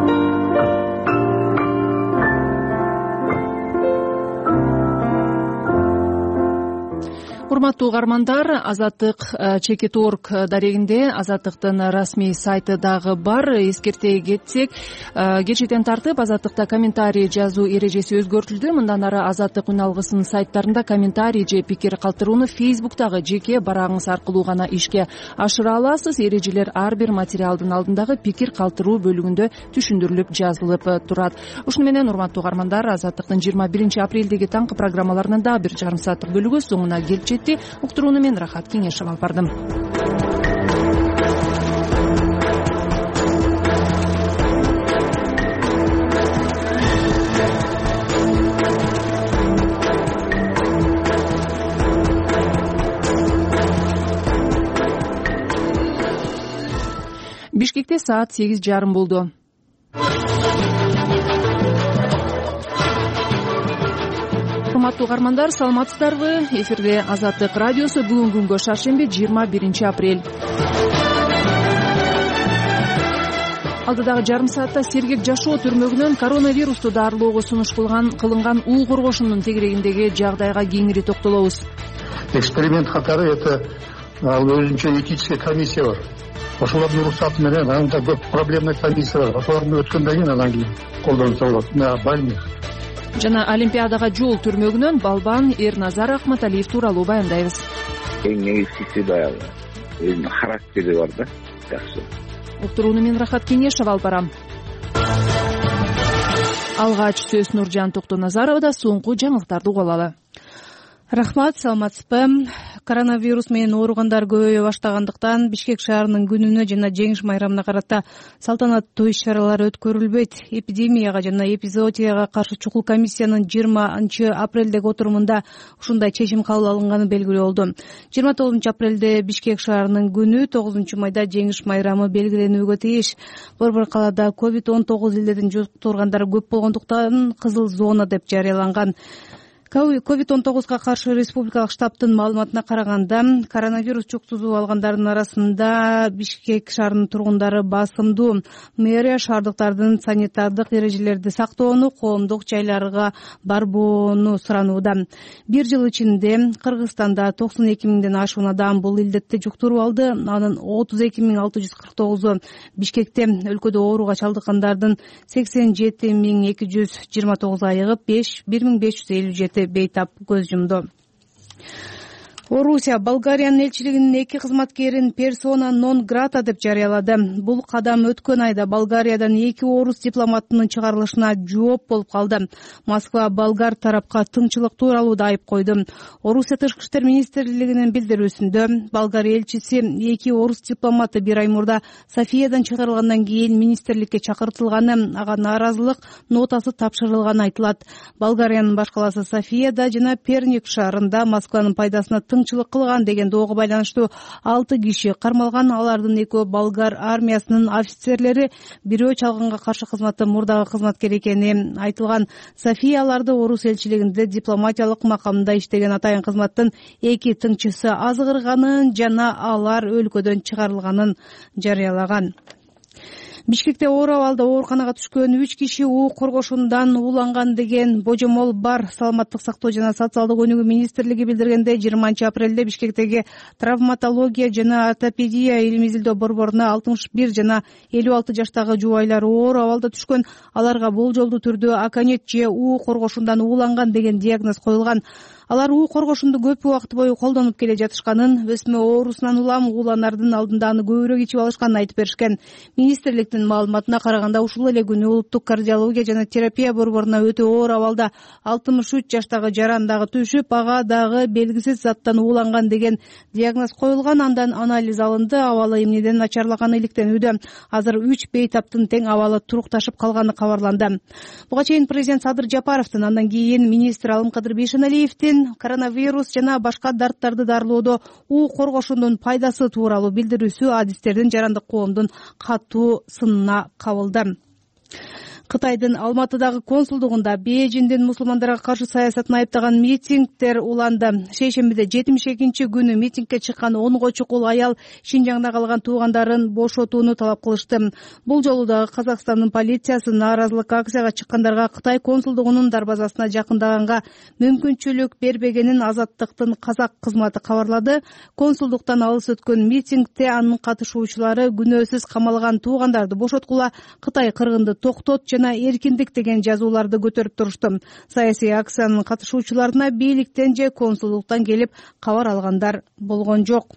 Урматтуу угармандар, Азаттык чекит точка орг дарегинде Азаттыктын расмий сайты дагы бар. Эскерте кетсек, кечээден тартып Азаттыкта комментарий жазуу эрежеси өзгөртүлдү. Мындан ары Азаттык үн алгысынын сайттарында комментарий же пикир калтырууну Фейсбуктагы жеке барагыңыз аркылуу гана ишке ашыра аласыз. Эрежелер ар бир материалдын алдындагы пикир калтыруу бөлүгүндө түшүндүрүлүп жазылып турат. Ушуну менен урматтуу угармандар, Азаттыктын жыйырма биринчи апрелдеги таңкы программаларынын дагы бир жарым сааттык бөлүгү соңуна келип жетти. Уктурууну мен Рахат Кеңешов алып бардым. Бишкекте саат сегиз жарым болду. Урматтуу угармандар, саламатсыздарбы? Эфирде Азаттык радиосу. Бүгүн күнгө шаршемби, жыйырма биринчи апрель. Алдыдагы жарым саатта Сергек жашоо түрмөгүнөн коронавирусту дарылоого сунуш кылынган уу коргошунун тегерегиндеги жагдайга кеңири токтолобуз. Эксперимент катары это өзүнчө этическая комиссия бар. Ошолордун уруксаты менен анда көп проблемный комиссия бар. Ошолордун өткөндөн кийин анан кийин колдонуса болот. На больных. Жана Олимпиадага жол түрмөгүнөн балбан Эрназар Акматалиев тууралуу баяндайбыз. Эң негизгиси баягы өзүнүн характери бар да, жакшы. Уктурууну мен Рахат Кеңешов алып барам. Алгач сөз Нуржан Токтоназаровда, соңку жаңылыктарды угуп алалы. Рахмат, саламатсызбы? Коронавирус менен ооругандар көбөйө баштагандыктан Бишкек шаарынын күнүнө жана жеңиш майрамына карата салтанаттуу иш-чаралар өткөрүлбөйт. Эпидемияга жана эпизоотияга каршы чукул комиссиянын жыйырманчы апрелдеги отурумунда ушундай чечим кабыл алынганы белгилүү болду. жыйырма тогузунчу апрелде Бишкек шаарынын күнү, тогузунчу майда жеңиш майрамы белгиленүүгө тийиш. Борбор калаада ковид он тогуз илдетин жуктургандар көп болгондуктан кызыл зона деп жарыяланган. ковид он тогузга каршы республикалык штабтын маалыматына караганда, коронавирус жуктузуп алгандардын арасында Бишкек шаарынын тургундары басымдуу. Мэрия шаардыктардын санитардык эрежелерди сактоону, коомдук жайларга барбоону суранууда. Бир жыл ичинде Кыргызстанда токсон эки миңден ашуун адам бул илдетти жуктуруп алды. Анын отуз эки миң алты жүз кырк тогузу Бишкекте, өлкөдө ооруга чалдыккандардын сексен жети миң эки жүз жыйырма тогузу айыгып, бир миң беш жүз элүү жети бейтап көз жумду. Орусия Болгариянын элчилигинин эки кызматкерин персона нон грата деп жарыялады. Бул кадам өткөн айда Болгариядан эки орус дипломатынын чыгарылышына жооп болуп калды. Москва болгар тарапка тынччылык тууралуу да айып койду. Орусия тышкы иштер министрлигинин билдирүүсүндө Болгария элчиси эки орус дипломаты бир ай мурда Софиядан чыгарылгандан кийин министрликке чакыртылганы, ага нааразылык нотасы тапшырылганы айтылат. Болгариянын баш калаасы Софияда жана Перник шаарында Москванын пайдасына тыңчылык кылган деген доого байланыштуу алты киши кармалган. Алардын экөө болгар армиясынын офицерлери, бирөө чалганга каршы кызматта мурдагы кызматкер экени айтылган. София аларды орус элчилигинде дипломатиялык макамда иштеген атайын кызматтын эки тыңчысы азгырганын жана алар өлкөдөн чыгарылганын жарыялаган. Бишкекте оор абалда ооруканага түшкөн үч киши уу коргошундан ууланган деген божомол бар. Саламаттык сактоо жана социалдык өнүгүү министрлиги билдиргенде, жыйырманчы апрелде Бишкектеги травматология жана ортопедия илим изилдөө борборуна алтымыш бир жана элүү алты жаштагы жубайлар оор абалда түшкөн. Аларга болжолдуу түрдө аконет же уу коргошундан ууланган деген диагноз коюлган. Алар уу коргошунду көп убакыт бою колдонуп келе жатышканын, өсмө оорусунан улам ууланардын алдында аны көбүрөөк ичип алышканын айтып беришкен. Министрликтин маалыматына караганда, ушул эле күнү улуттук кардиология жана терапия борборуна өтө оор абалда алтымыш үч жаштагы жаран дагы түшүп, ага дагы белгисиз заттан ууланган деген диагноз коюлган. Андан анализ алынды, абалы эмнеден начарлаганы иликтенүүдө. Азыр үч бейтаптын тең абалы турукташып калганы кабарланды. Буга чейин президент Садыр Жапаровдун, андан кийин министр Алымкадыр Бейшеналиевдин коронавирус жана башка дарттарды дарылоодо уу коргошундун пайдасы тууралуу билдирүүсү адистердин жарандык коомдун катуу сынына кабылды. Кытайдын Алматыдагы консулдугунда Бээжиндин мусулмандарга каршы саясатын айыптаган митингдер уланды. Шейшембиде жетимиш экинчи күнү митингге чыккан онго чукул аял Шинжаңда калган туугандарын бошотууну талап кылышты. Бул жолу дагы Казакстандын полициясы нааразылык акцияга чыккандарга Кытай консулдугунун дарбазасына жакындаганга мүмкүнчүлүк бербегенин Азаттыктын казак кызматы кабарлады. Консулдуктан алыс өткөн митингде анын катышуучулары күнөөсүз камалган туугандарды бошоткула, Кытай кыргынды токтот жана эркиндик деген жазууларды көтөрүп турушту. Саясий акциянын катышуучуларына бийликтен же консулдуктан келип кабар алгандар болгон жок.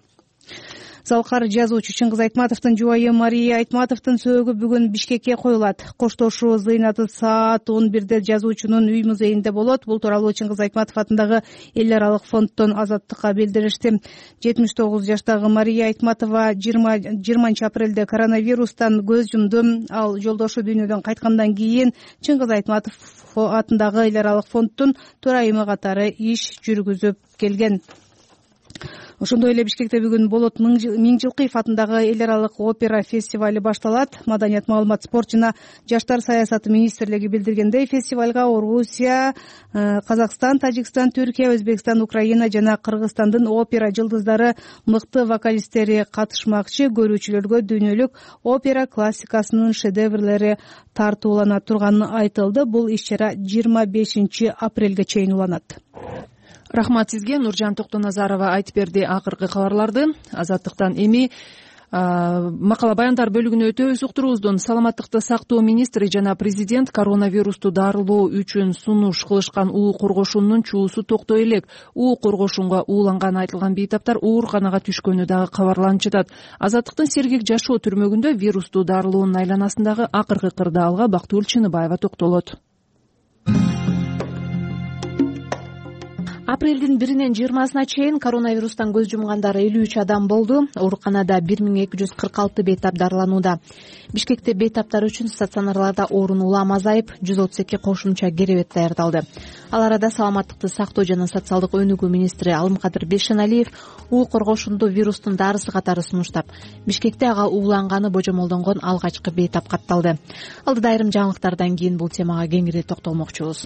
Залкар жазуучу Чыңгыз Айтматовдун жубайы Мария Айтматовдун сөөгү бүгүн Бишкекке коюлат. Коштошуу зыйнаты саат он бирде жазуучунун үй музейинде болот. Бул тууралуу Чыңгыз Айтматов атындагы эл аралык фонддон Азаттыкка билдиришти. жетимиш тогуз жаштагы Мария Айтматова жыйырманчы апрелде коронавирустан көз жумду. Ал жолдошу дүйнөдөн кайткандан кийин Чыңгыз Айтматов атындагы эл аралык фонддун төрайымы катары иш жүргүзүп келген. Ошондой эле Бишкекте бүгүн Болот Миңжилкыев атындагы эл аралык опера фестивали башталат. Маданият, маалымат, спорт жана жаштар саясаты министрлиги билдиргендей, фестивалга Орусия, Казакстан, Тажикстан, Түркия, Өзбекстан, Украина жана Кыргызстандын опера жылдыздары, мыкты вокалисттери катышмакчы. Көрүүчүлөргө дүйнөлүк опера классикасынын шедеврлери тартуулана турганы айтылды. Бул иш-чара жыйырма бешинчи апрелге чейин уланат. Рахмат сизге. Нуржан Токтоназарова айтып берди акыркы кабарларды. Азаттыктан эми макала баяндар бөлүгүнө өтөбүз. Уктуруубуздун саламаттыкты сактоо министри жана президент коронавирусту дарылоо үчүн сунуш кылышкан уу коргошунунун чуусу токтой элек. уу коргошунга ууланганы айтылган бейтаптар ооруканага түшкөнү дагы кабарланып жатат. Азаттыктын Сергек жашоо түрмөгүндө вирусту дарылоонун айланасындагы акыркы кырдаалга Бактыгүл Чыныбаева токтолот. Апрелдин биринен жыйырмасына чейин коронавирустан көз жумгандар элүү үч адам болду. Ооруканада бир миң эки жүз кырк алты бейтап дарыланууда. Бишкекте бейтаптар үчүн стационарларда орун улам азайып, жүз отуз эки кошумча керебет даярдалды. Ал арада саламаттыкты сактоо жана социалдык өнүгүү министри Алымкадыр Бешеналиев уу коргошунду вирустун дарысы катары сунуштап, Бишкекте ага ууланганы божомолдонгон алгачкы бейтап катталды. Алдыда айрым жаңылыктардан кийин бул темага кеңири токтолмокчубуз.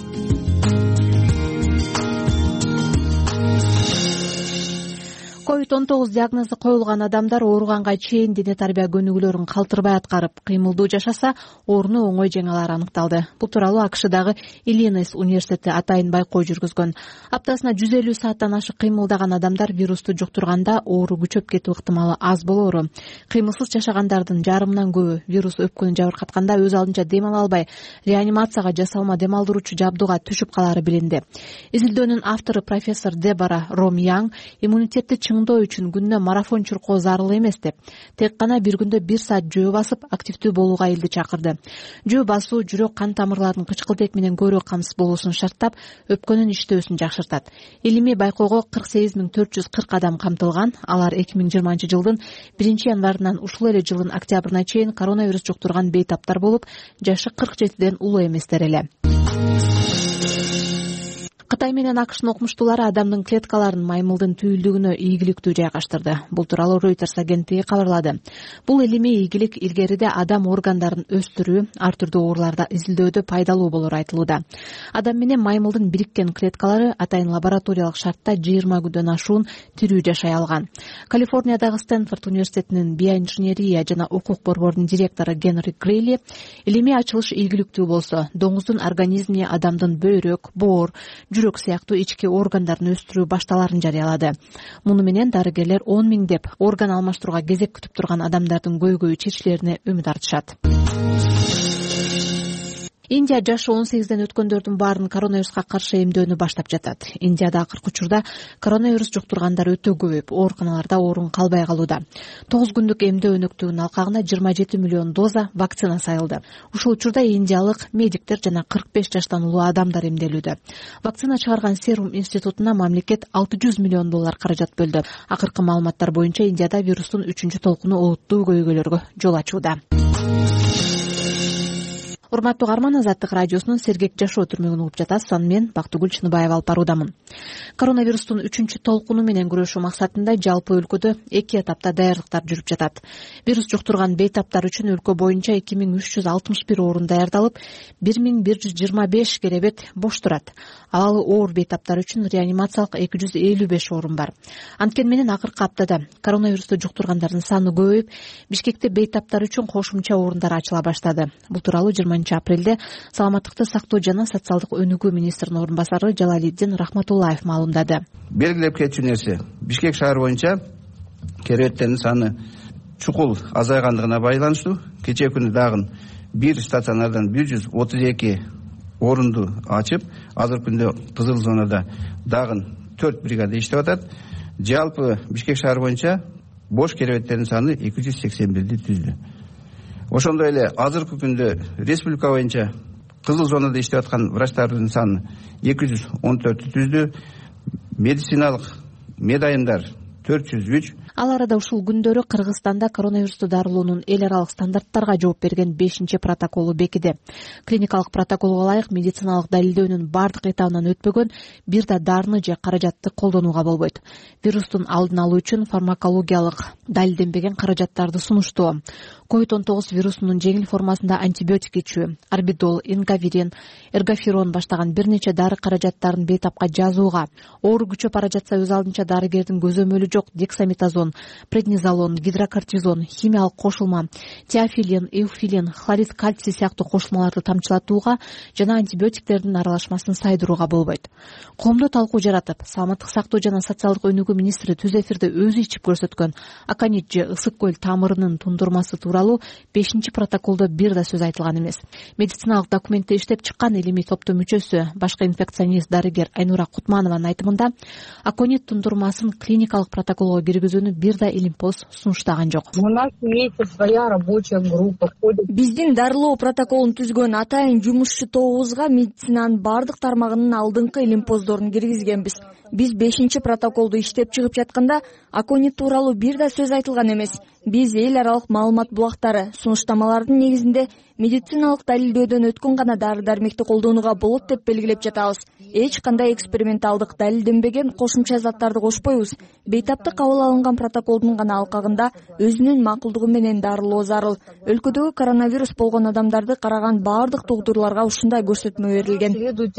ковид он тогуз диагнозу коюлган адамдар ооруганга чейин дене тарбия көнүгүүлөрүн калтырбай аткарып, кыймылдуу жашаса, ооруну оңой жеңе алары аныкталды. Бул тууралуу АКШдагы Иллинойс университети атайын байкоо жүргүзгөн. Аптасына жүз элүү сааттан ашык кыймылдаган адамдар вирусту жуктурганда оору күчөп кетүү ыктымалы аз болоору. Кыймылсыз жашагандардын жарымынан көбү вирус өпкөнү жабыркатканда өз алдынча дем ала албай, реанимацияга жасалма дем алдыруучу жабдууга түшүп калары билинди. Изилдөөнүн автору профессор Дебора Ромьян иммунитетти чыңдоо үчүн күнүнө марафон чуркоо зарыл эмес деп, тек гана бир күндө бир саат жөө басып активдүү болууга элди чакырды. Жөө басуу жүрөк кан тамырларынын кычкылтек менен көбүрөөк камсыз болуусун шарттап, өпкөнүн иштөөсүн жакшыртат. Илимий байкоого кырк сегиз миң төрт жүз кырк адам камтылган. Алар эки миң жыйырманчы жылдын биринчи январынан ушул эле жылдын октябрына чейин коронавирус жуктурган бейтаптар болуп, жашы кырк жетиден улуу эместер эле. Кытай менен АКШнын окумуштуулары адамдын клеткаларын маймылдын түйүлдүгүнө ийгиликтүү жайгаштырды. Бул тууралуу Reuters агенттиги кабарлады. Бул илимий ийгилик илгериде адам органдарын өстүрүү, ар түрдүү ооруларда изилдөөдө пайдалуу болору айтылууда. Адам менен маймылдын бириккен клеткалары атайын лабораториялык шартта жыйырма күндөн ашуун тирүү жашай алган. Калифорниядагы Стэнфорд университетинин биоинженерия жана укук борборунун директору Генри Грейли илимий ачылыш ийгиликтүү болсо, доңуздун организмине адамдын бөйрөк, боор, жүрөк сыяктуу ички органдарын өстүрүү башталарын жарыялады. Муну менен дарыгерлер он миңдеп орган алмаштырууга кезек күтүп турган адамдардын көйгөйү чечилерине үмүт артышат. Индия жашы он сегизден өткөндөрдүн баарын коронавируска каршы эмдөөнү баштап жатат. Индияда акыркы учурда коронавирус жуктургандар өтө көбөйүп, ооруканаларда орун калбай калууда. тогуз күндүк эмдөө өнөктүгүнүн алкагына жыйырма жети миллион доза вакцина сайылды. Ушул учурда индиялык медиктер жана кырк беш жаштан улуу адамдар эмделүүдө. Вакцина чыгарган Serum институтуна мамлекет алты жүз миллион доллар каражат бөлдү. Акыркы маалыматтар боюнча Индияда вирустун үчүнчү толкуну олуттуу көйгөйлөргө жол ачууда. урматтуу каарман, Азаттык радиосунун сергек жашоо түрмөгүн угуп жатасыз. Аны мен Бактыгүл Чыныбаева алып баруудамын. Коронавирустун үчүнчү толкуну менен күрөшүү максатында жалпы өлкөдө эки этапта даярдыктар жүрүп жатат. Вирус жуктурган бейтаптар үчүн өлкө боюнча эки миң үч жүз алтымыш бир орун даярдалып, бир миң бир жүз жыйырма беш керебет бош турат. Ал оор бейтаптар үчүн реанимациялык эки жүз элүү беш орун бар. Анткени менен акыркы аптада коронавирусту жуктургандардын саны көбөйүп, Бишкекте бейтаптар үчүн кошумча орундар ачыла баштады. Бул тууралуу жыйырманчы апрелде саламаттыкты сактоо жана социалдык өнүгүү министринин орун басары Жалалиддин Рахматуллаев маалымдады. Белгилеп кетчү нерсе, Бишкек шаар боюнча керебеттердин саны чукул азайгандыгына байланыштуу кечээ күнү дагы бир стационардан бир жүз отуз эки орунду ачып, азыркы күндө кызыл зонада дагы төрт бригада иштеп атат. Жалпы Бишкек шаар боюнча бош керебеттердин саны эки жүз сексен бирди түздү. Ошондой эле азыркы күндө республика боюнча кызыл зонада иштеп аткан врачтардын саны эки жүз он төрттү түздү. Медициналык медайымдар төрт жүз үч. Ал арада ушул күндөрү Кыргызстанда коронавирусту дарылоонун эл аралык стандарттарга жооп берген бешинчи протоколу бекиди. Клиникалык протоколго ылайык медициналык далилдөөнүн бардык этабынан өтпөгөн бир да дарыны же каражатты колдонууга болбойт. Вирустун алдын алуу үчүн фармакологиялык далилденбеген каражаттарды сунуштоо, ковид он тогуз вирусунун жеңил формасында антибиотик ичүү, орбидол, ингаверин, эргоферон баштаган бир нече дары каражаттарын бейтапка жазууга, оору күчөп бара жатса өз алдынча дарыгердин көзөмөлү жок дексаметазон, преднизолон, гидрокортизон, химиялык кошулма, теофилин, эуфилин, хлорид кальций сыяктуу кошулмаларды тамчылатууга жана антибиотиктердин аралашмасын сайдырууга болбойт. Коомдо талкуу жаратып, саламаттык сактоо жана социалдык өнүгүү министри түз эфирде өзү ичип көрсөткөн аконит же ысык көл тамырынын тундурмасы тууралуу бешинчи протоколдо бир да сөз айтылган эмес. Медициналык документти иштеп чыккан илимий топтун мүчөсү, башкы инфекционист дарыгер Айнура Кутманованын айтымында, аконит тундурмасын клиникалык протоколго киргизүүнү бир да Илимпоз сунуштаган жок. У нас есть своя рабочая группа. Биздин дарылоо протоколун түзгөн атайын жумушчу тобубузга медицинанын бардык тармагынын алдыңкы Илимпоздорун киргизгенбиз. Биз бешинчи протоколду иштеп чыгып жатканда аконит тууралуу бир да сөз айтылган эмес. Биз эл аралык маалымат булактары, сунуштамалардын негизинде медициналык далилдөөдөн өткөн гана дары-дармекти колдонууга болот деп белгилеп жатабыз. Эч кандай эксперименталдык далилденбеген кошумча заттарды кошпойбуз. Бейтапты кабыл алынган протоколдун гана алкагында өзүнүн макулдугу менен дарылоо зарыл. Өлкөдөгү коронавирус болгон адамдарды караган бардык доктурларга ушундай көрсөтмө берилген.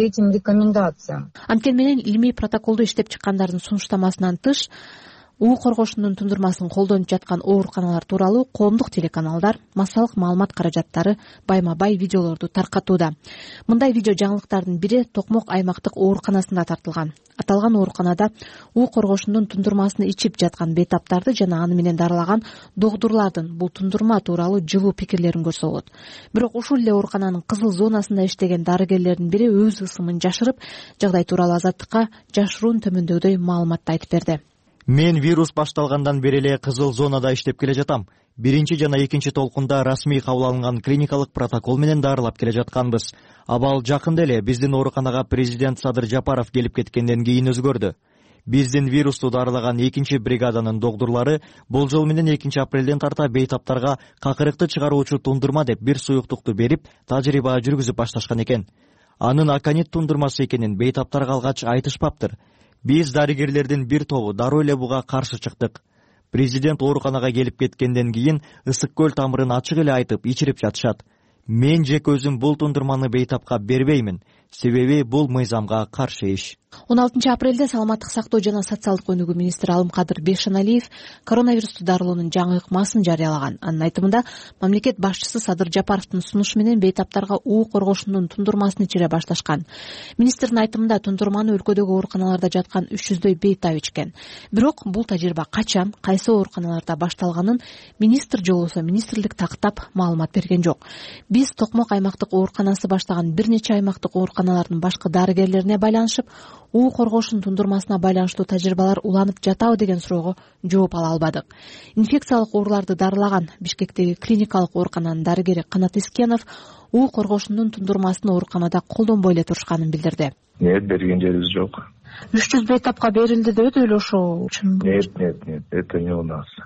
Анткени менен илимий протоколду иштеп чыккандардын сунуштамасынан тыш уу коргошунун тундурмасын колдонуп жаткан ооруканалар тууралуу коомдук телеканалдар массалык маалымат каражаттары байма-бай видеолорду таркатууда. Мындай видео жаңылыктардын бири Токмок аймактык ооруканасында тартылган. Аталган ооруканада уу коргошунун тундурмасын ичип жаткан бейтаптарды жана аны менен дарылаган докторлордун бул тундурма тууралуу жылуу пикирлерин көрсө болот. Бирок ушул эле оорукананын кызыл зонасында иштеген дарыгерлердин бири өз ысымын жашырып, жагдай тууралуу Азаттыкка жашыруун төмөндөгүдөй маалыматты айтып берди. Мен вирус башталгандан бери эле кызыл зонада иштеп келе жатам. Биринчи жана экинчи толкунда расмий кабыл алынган клиникалык протокол менен дарылап келе жатканбыз. Абал жакында эле биздин ооруканага президент Садыр Жапаров келип кеткенден кийин өзгөрдү. Биздин вирусту дарылаган экинчи бригаданын докторлору бул жыл менен экинчи апрелден тарта бейтаптарга какырыкты чыгаруучу тундурма деп бир суюктукту берип, тажрыйба жүргүзүп башташкан экен. Анын аконит тундурмасы экенин бейтаптарга алгач айтышпаптыр. Биз дарыгерлердин бир тобу дароо эле буга каршы чыктык. Президент ооруканага келип кеткенден кийин ысык көл тамырын ачык эле айтып ичирип жатышат. Мен жеке өзүм бул тундурманы бейтапка бербеймин, себеби бул мыйзамга каршы иш. он алтынчы апрелде саламаттык сактоо жана социалдык өнүгүү министри Алымкадыр Бешеналиев коронавирусту дарылоонун жаңы ыкмасын жарыялаган. Анын айтымында мамлекет башчысы Садыр Жапаровдун сунушу менен бейтаптарга уу коргошунун тундурмасын ичире башташкан. Министрдин айтымында тундурманы өлкөдөгү ооруканаларда жаткан үч жүздөй бейтап ичкен. Бирок бул тажрыйба качан, кайсы ооруканаларда башталганын министр же болбосо министрлик тактап маалымат берген жок. Биз Токмок аймактык ооруканасы баштаган бир нече аймактык ооруканалардын башкы дарыгерлерине байланышып, уу коргошун тундурмасына байланыштуу тажрыйбалар уланып жатабы деген суроого жооп ала албадык. Инфекциялык ооруларды дарылаган Бишкектеги клиникалык оорукананын дарыгери Канат Искенов уу коргошунун тундурмасын ооруканада колдонбой эле турушканын билдирди. Нет, берген жерибиз жок. үч жүз бейтапка берилди деп эле ошол үчүн. Нет, нет, нет, это не у нас.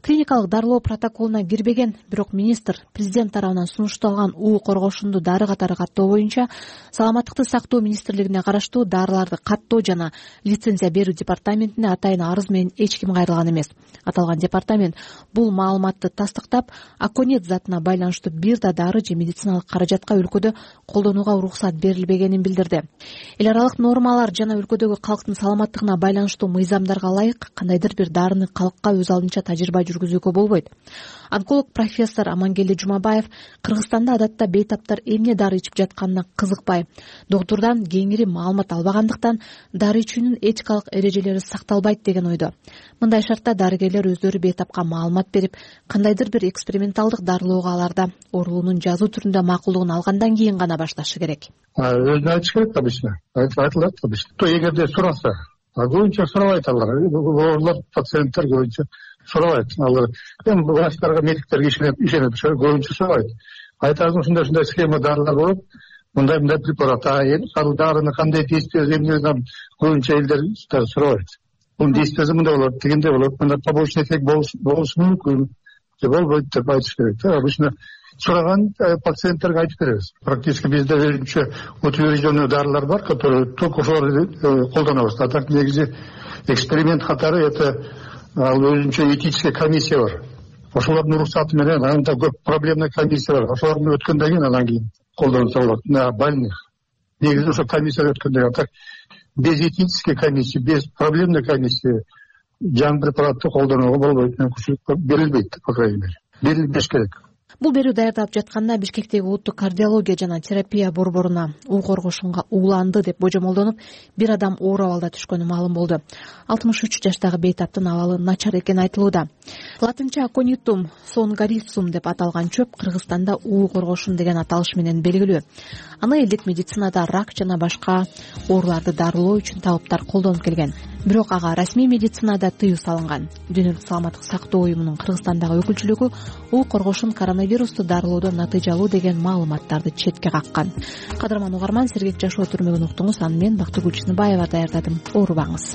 клиникалык дарылоо протоколуна кирбеген, бирок министр президент тарабынан сунушталган уу коргошунду дары катары каттоо боюнча саламаттыкты сактоо министрлигине караштуу дарыларды каттоо жана лицензия берүү департаментине атайын арыз менен эч ким кайрылган эмес. Аталган департамент бул маалыматты тастыктап, аконет затына байланыштуу бир да дары же медициналык каражатка өлкөдө колдонууга уруксат берилбегенин билдирди. Эл аралык нормалар жана өлкөдөгү калктын саламаттыгына байланыштуу мыйзамдарга ылайык кандайдыр бир дарыны калкка өз алдынча тажрыйба жүргүзүүгө болбойт. Онколог профессор Амангелди Жумабаев Кыргызстанда адатта бейтаптар эмне дары ичип жатканына кызыкпай, доктурдан кеңири маалымат албагандыктан дары ичүүнүн этикалык эрежелери сакталбайт деген ойдо. Мындай шартта дарыгерлер өздөрү бейтапка маалымат берип, кандайдыр бир эксперименталдык дарылоого аларда оорулуунун жазуу түрүндө макулдугун алгандан кийин гана башташы керек. Өзүнө айтыш керек обычно. Айтылат обычно. То эгерде сураса, көбүнчө сурабайт алар. Оорулар пациенттер көбүнчө сурабайт. Алар эми врачтарга, медиктерге ишенет, ишенет, көбүнчө сурабайт. Айтасың ушундай ушундай схема дарылар болот. Мындай мындай препарат, а эми ал дарыны кандай действиеси эмне көбүнчө элдер сурабайт. Бунун действиеси мындай болот, дегендей болот, мындай побочный эффект болушу мүмкүн. Же болбойт деп айтыш керек. Обычно сураган пациенттерге айтып беребиз. Практически бизде өзүнчө утвержденный дарылар бар, которые только ошолорду колдонобуз. А так негизи эксперимент катары это ал өзүнчө этическая комиссия бар. Ошолордун уруксаты менен анда көп проблемный комиссия бар. Ошолордун өткөндөн кийин анан кийин колдонсо болот. На больных. Негизи ошо комиссия өткөндөн кийин. А так без этической комиссии, без проблемной комиссии жаңы препаратты колдонууга болбойт. Берилбейт, по крайней мере. Берилбеш керек. Бул берүү даярдалып жатканда Бишкектеги улуттук кардиология жана терапия борборуна уу коргошунга ууланды деп божомолдонуп, бир адам оор абалда түшкөнү маалым болду. алтымыш үч жаштагы бейтаптын абалы начар экени айтылууда. Латынча Aconitum songarissum деп аталган чөп Кыргызстанда уу коргошун деген аталыш менен белгилүү. Аны элдик медицинада рак жана башка ооруларды дарылоо үчүн табыптар колдонуп келген. Бирок ага расмий медицинада тыюу салынган. Дүйнөлүк саламаттык сактоо уюмунун Кыргызстандагы өкүлчүлүгү уу коргошун коронавирусту дарылоодо натыйжалуу деген маалыматтарды четке каккан. Кадырман угарман, сергек жашоо түрмөгүн уктуңуз. Аны мен Бактыгүл Чыныбаева даярдадым. Оорубаңыз.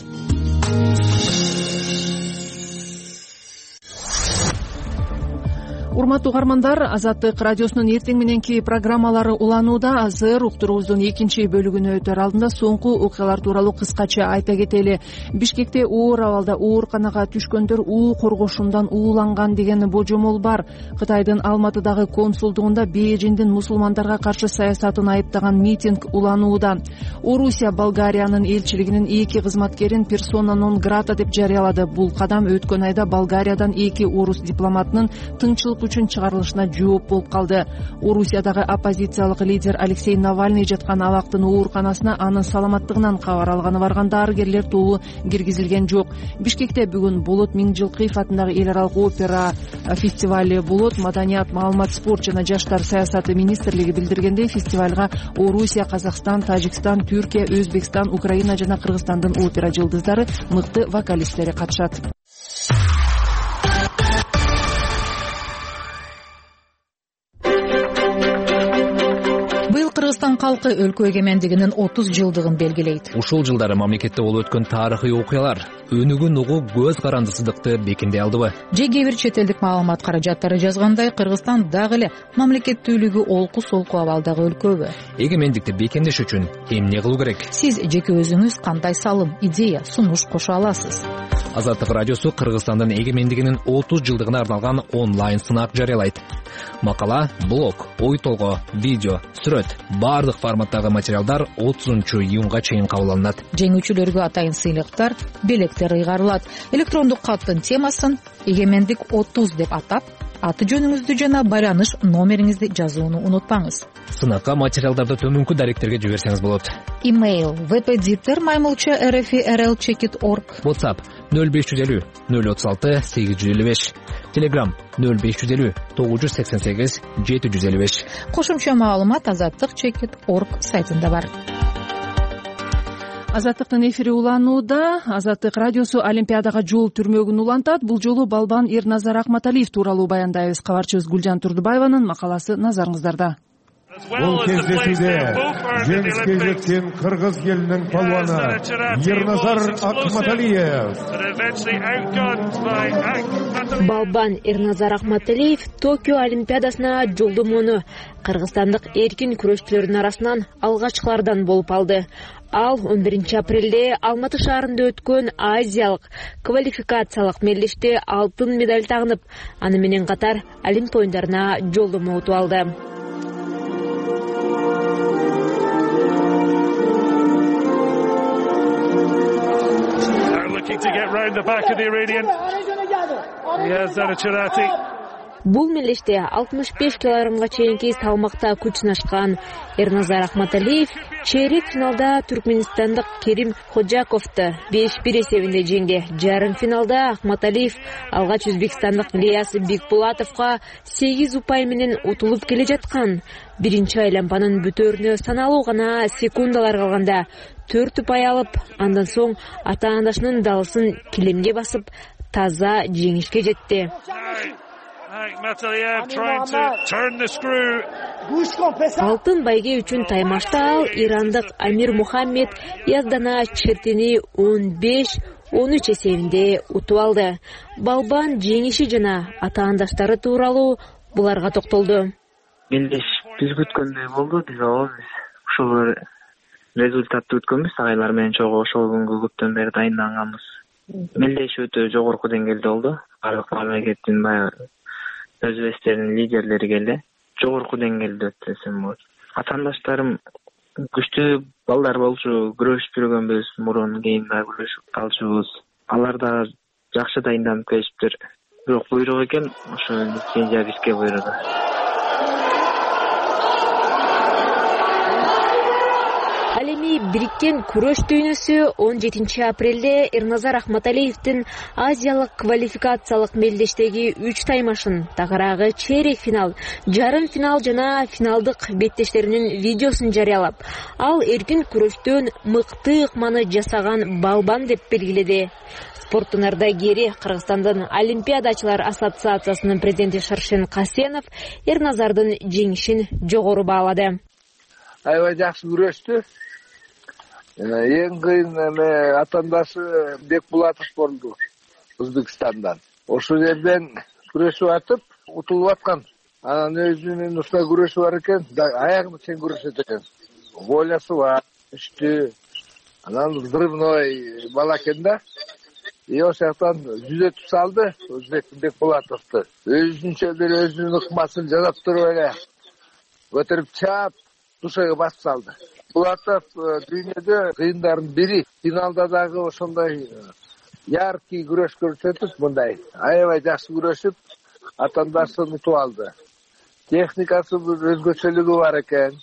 Урматтуу угармандар, Азаттык радиосунун эртең мененки программалары уланууда. Азыр уктуруубуздун экинчи бөлүгүнө өтөр алдында соңку окуялар тууралуу кыскача айта кетели. Бишкекте оор абалда ооруканага түшкөндөр уу коргошундан ууланган деген божомол бар. Кытайдын Алматыдагы консулдугунда Бейжиңдин мусулмандарга каршы саясатын айыптаган митинг уланууда. Орусия Болгариянын элчилигинин эки кызматкерин персона нон грата деп жарыялады. Бул кадам өткөн айда Болгариядан эки орус дипломатынын тынччылык үчүн чыгарылышына жооп болуп калды. Орусиядагы оппозициялык лидер Алексей Навальный жаткан абактын ооруканасына анын саламаттыгынан кабар алганы барган дарыгерлер тобу киргизилген жок. Бишкекте бүгүн Болот Миңжилкыев атындагы эл аралык опера фестивали болот. Маданият, маалымат, спорт жана жаштар саясаты министрлиги билдиргендей, фестивалга Орусия, Казакстан, Тажикстан, Түркия, Өзбекстан, Украина жана Кыргызстандын опера жылдыздары, мыкты вокалисттери катышат. Кыргызстан калкы өлкө эгемендигинин отуз жылдыгын белгилейт. Ушул жылдары мамлекетте болуп өткөн тарыхый окуялар өнүгүн угуу көз карандысыздыкты бекиндей алдыбы? Же кээ бир чет элдик маалымат каражаттары жазгандай, Кыргызстан дагы эле мамлекеттүүлүгү олку-солку абалдагы өлкөбү? Эгемендикти бекемдеш үчүн эмне кылуу керек? Сиз жеке өзүңүз кандай салым, идея, сунуш кошо аласыз? Азаттык радиосу Кыргызстандын эгемендигинин отуз жылдыгына арналган онлайн сынак жарыялайт. Макала, блог, ой толгоо, видео, сүрөт, бардык форматтагы материалдар отузунчу июнга чейин кабыл алынат. Жеңүүчүлөргө атайын сыйлыктар, белектер ыйгарылат. Электрондук каттын темасын «Эгемендик отуз» деп атап, аты жөнүңүздү жана байланыш номериңизди жазууну унутпаңыз. Сынакка материалдарды төмөнкү даректерге жиберсеңиз болот. Имейл веб-эдитор маймылча эр эф и эр эл чекит точка орг. WhatsApp нөл беш жүз элүү нөл отуз алты сегиз жүз элүү беш. Telegram нөл беш жүз элүү тогуз жүз сексен сегиз жети жүз элүү беш. Кошумча маалымат азаттык чекит точка орг сайтында бар. Азаттыктын эфири уланууда. Азаттык радиосу Олимпиадага жол түрмөгүн улантат. Бул жолу балбан Эрназар Акматалиев тууралуу баяндайбыз. Кабарчыбыз Гүлжан Турдубаеванын макаласы назарыңыздарда. Бул кездесүүдө жеңишке жеткен Кыргыз элинин палваны Эрназар Акматалиев. Балбан Эрназар Акматалиев Токио Олимпиадасына жолдомону кыргызстандык эркин күрөшчүлөрдүн арасынан алгачкылардан болуп алды. Ал он биринчи апрелде Алматы шаарында өткөн Азиялык квалификациялык мелдеште алтын медаль тагынып, аны менен катар Олимп оюндарына жолдомо утуп алды. Бул мелдеште алтымыш беш килограммга чейинки салмакта күч сынашкан Эрназар Акматалиев чейрек финалда түркменистандык Керим Ходжаковду беш бир эсебинде жеңди. Жарым финалда Акматалиев алгач өзбекстандык Лияс Бекбулатовго сегиз упай менен утулуп келе жаткан. Биринчи айлампанын бүтөрүнө саналуу гана секундалар калганда төрт упай алып, андан соң ата-анасынын далысын килемге басып, таза жеңишке жетти. Алтын байге үчүн таймашта ал ирандык Амир Мухаммед Яздана Чертини он беш он үч эсебинде утуп алды. Балбан жеңиши жана ата-анадаштары тууралуу буларга токтолду. Мелдеш биз күткөндөй болду, биз алабыз. Ушул результатты күткөнбүз, агайлар менен чогуу ошол күнгө көптөн бери дайынданганбыз. Мелдеш өтө жогорку деңгээлде болду. Бардык мамлекеттин баягы өзбектердин лидерлери келди. Жогорку деңгээлде өттү десем болот. Атаандаштарым күчтүү балдар болчу, күрөшүп жүргөнбүз, мурун кийин да күрөшүп калчубуз. Алар да жакшы дайынданып келишиптир. Бирок буйрук экен, ошо лицензия бизге буйруду. Ал эми бириккен күрөш дүйнөсү он жетинчи апрелде Эрназар Акматалиевдин Азиялык квалификациялык мелдештеги үч таймашын, тагыраагы чейрек финал, жарым финал жана финалдык беттештеринин видеосун жарыялап, ал эркин күрөштөн мыкты ыкманы жасаган балбан деп белгиледи. Спорттун ардагери Кыргызстандын Олимпиадачылар ассоциациясынын президенти Шаршен Касенов Эрназардын жеңишин жогору баалады. Аябай жакшы күрөштү. Эң кыйын эме атаандашы Бекбулатов болду, Өзбекстандан. Ошол жерден күрөшүп атып, утулуп аткан. Анан өзүнүн уста күрөшү бар экен, аягына чейин күрөшөт экен. Волясы бар, күчтүү. Анан взрывной бала экен да. И ошол жактан жүзөтүп салды Өзбек Бекбулатовду. Өзүнчө бир өзүнүн ыкмасын жасап туруп эле көтөрүп чаап душага басып салды. Булатов дүйнөдө кыйындардын бири. Финалда дагы ошондой яркий күрөш көрсөтүп, мындай аябай жакшы күрөшүп, атаандасын утуп алды. Техникасы бир өзгөчөлүгү бар экен.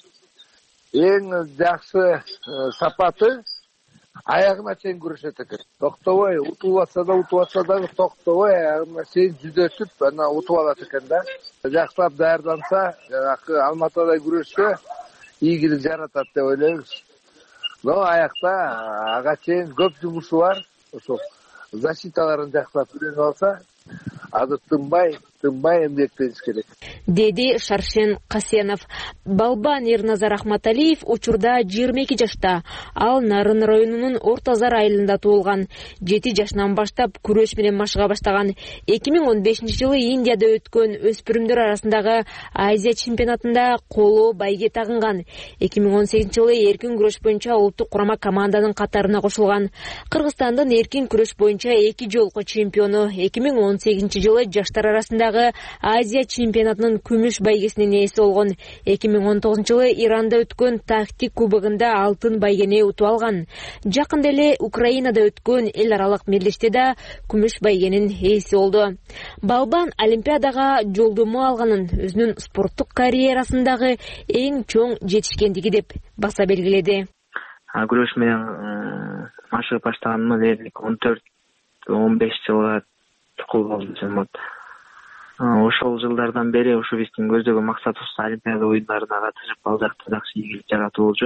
Эң жакшы сапаты аягына чейин күрөшөт экен. Токтобой, утуп атса да, утуп атса дагы токтобой аягына чейин жүзөтүп, анан утуп алат экен да. Жакшылап даярданса, жанакы Алматыдай күрөшкө ийгилик жаратат деп ойлойбуз. Но аякта ага чейин көп жумушу бар. Ошо защиталарын жакшылап үйрөнүп алса, азыр тынбай, тынбай эмгектениш керек. Деди Шаршен Касенов. Балбан Эрназар Акматалиев учурда жыйырма эки жашта. Ал Нарын районунун Ортозар айылында туулган. жети жашынан баштап күрөш менен машыга баштаган. эки миң он бешинчи жылы Индияда өткөн өспүрүмдөр арасындагы Азия чемпионатында коло байге тагынган. эки миң он сегизинчи жылы эркин күрөш боюнча улуттук курама команданын катарына кошулган. Кыргызстандын эркин күрөш боюнча эки жолку чемпиону. эки миң он сегизинчи жылы жаштар арасындагы Азия чемпионатынын күмүш байгесинин ээси болгон. эки миң он тогузунчу жылы Иранда өткөн Тахтик кубогунда алтын байгени утуп алган. Жакында эле Украинада өткөн эл аралык мелдеште да күмүш байгенин ээси болду. Балбан Олимпиадага жолдомо алганын өзүнүн спорттук карьерасындагы эң чоң жетишкендиги деп баса белгиледи. Күрөш менен машыгып баштаганыма дээрлик он төрт он беш жылга чукул болду десем болот. Ошол жылдардан бери ушу биздин көздөгөн максатыбыз Олимпиада оюндарына катышып, ал жакта жакшы ийгилик жаратуу болчу.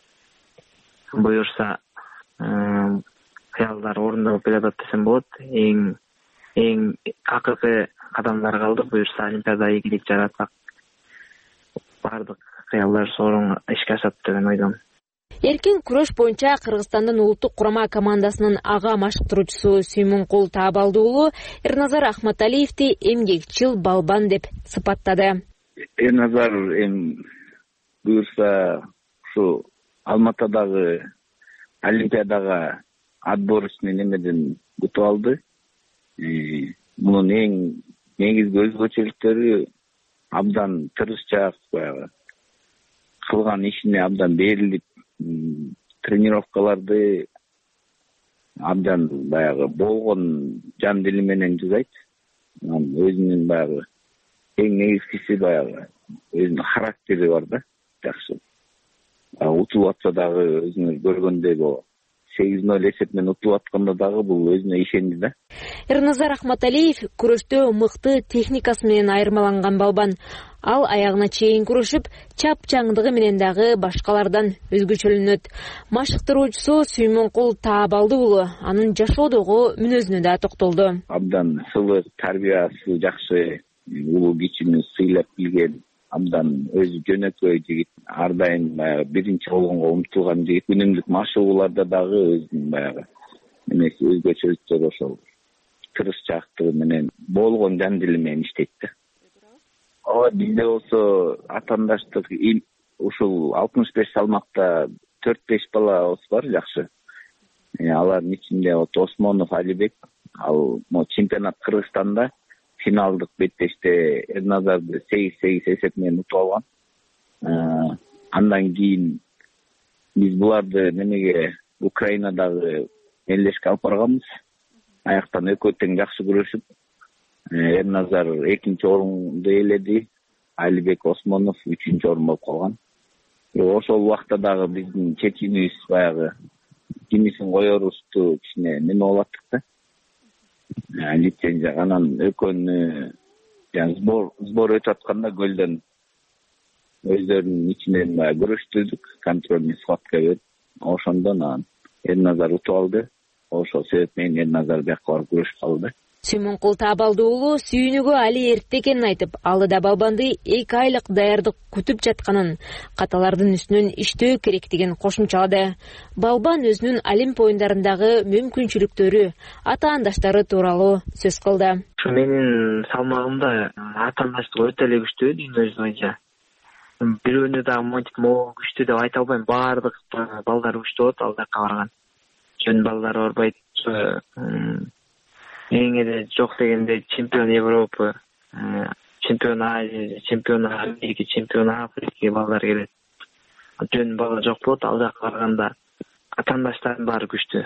Буюрса, кыялдар орундалып келатат десем болот. Эң эң акыркы кадамдар калды. Буюрса Олимпиада ийгилик жаратсак, бардык аялдар сорун ишке ашат деген ойдомун. Эркин күрөш боюнча Кыргызстандын улуттук курама командасынын ага машыктыруучусу Сүймөнкул Таабалды уулу Эрназар Ахматалиевди эмгекчил балбан деп сыпаттады. Эрназар эми буюрса ушу Алматадагы Олимпиадага отборочный немеден утуп алды. Мунун эң негизги өзгөчөлүктөрү абдан тырышчаак, баягы кылган ишине абдан берилип, тренировкаларды абдан баягы болгон жан дили менен жасайт. Өзүнүн баягы эң негизгиси баягы өзүнүн характери бар да, жакшы. Утулуп атса дагы өзүңүз көргөндөй бул сегиз ноль эсеп менен утулуп атканда дагы бул өзүнө ишенди да. Эрназар Ахматалиев күрөштө мыкты техникасы менен айырмаланган балбан. Ал аягына чейин күрөшүп, чапчаңдыгы менен дагы башкалардан өзгөчөлөнөт. Машыктыруучусу Сүймөнкул Таабалды уулу анын жашоодогу мүнөзүнө да токтолду. Абдан сылык, тарбиясы жакшы, улуу кичүүнү сыйлап билген, абдан өзү жөнөкөй жигит, ар дайым баягы биринчи болгонго умтулган жигит. Үнүмдүк машыгууларда дагы өзүнүн баягы эмеси өзгөчөлүктөрү ошол тырышчаактыгы менен болгон жан дили менен иштейт да. Ооба, бизде болсо атаандаштык ушул алтымыш беш салмакта төрт беш балабыз бар жакшы. Алардын ичинде Осмонов Алибек, ал чемпионат Кыргызстанда финалдык беттеште Эрназарды сегиз сегиз эсеп менен утуп алган. Андан кийин биз буларды немеге Украинадагы мелдешке алып барганбыз. Аяктан экөө тең жакшы күрөшүп, Эрназар экинчи орунду ээледи, Алибек Осмонов үчүнчү орун болуп калган. Ошол убакта дагы биздин чечимибиз баягы кимисин коерубузду кичине неме болуп аттык да. Лицензия анан экөөнү сбор сбор өтүп атканда көлдөн өздөрүнүн ичинен баягы күрөштүрдүк, контрольный схватка берип, ошондон анан Эрназар утуп алды. Ошол себеп менен Эрназар бияка барып күрөшүп калды. Сүймөнкул Таабалды уулу сүйүнүгү али эрте экенин айтып, алдыда балбанды эки айлык даярдык күтүп жатканын, каталардын үстүнөн иштөө керектигин кошумчалады. Балбан өзүнүн Олимп оюндарындагы мүмкүнчүлүктөрү, атаандаштары тууралуу сөз кылды. Ушу менин салмагымда атаандаштык өтө эле күчтүү дүйнө жүзү боюнча. Бирөөнү дагы монтип могу күчтүү деп айта албайм. Баардык балдар күчтүү болот, ал жака барган. Жөн балдар барбайт. Эң эле жок дегенде чемпион Европы, чемпион Азия, чемпион Америка, чемпион Африка балдар келет. Жөн бала жок болот, ал жака барганда атаандаштардын баары күчтүү.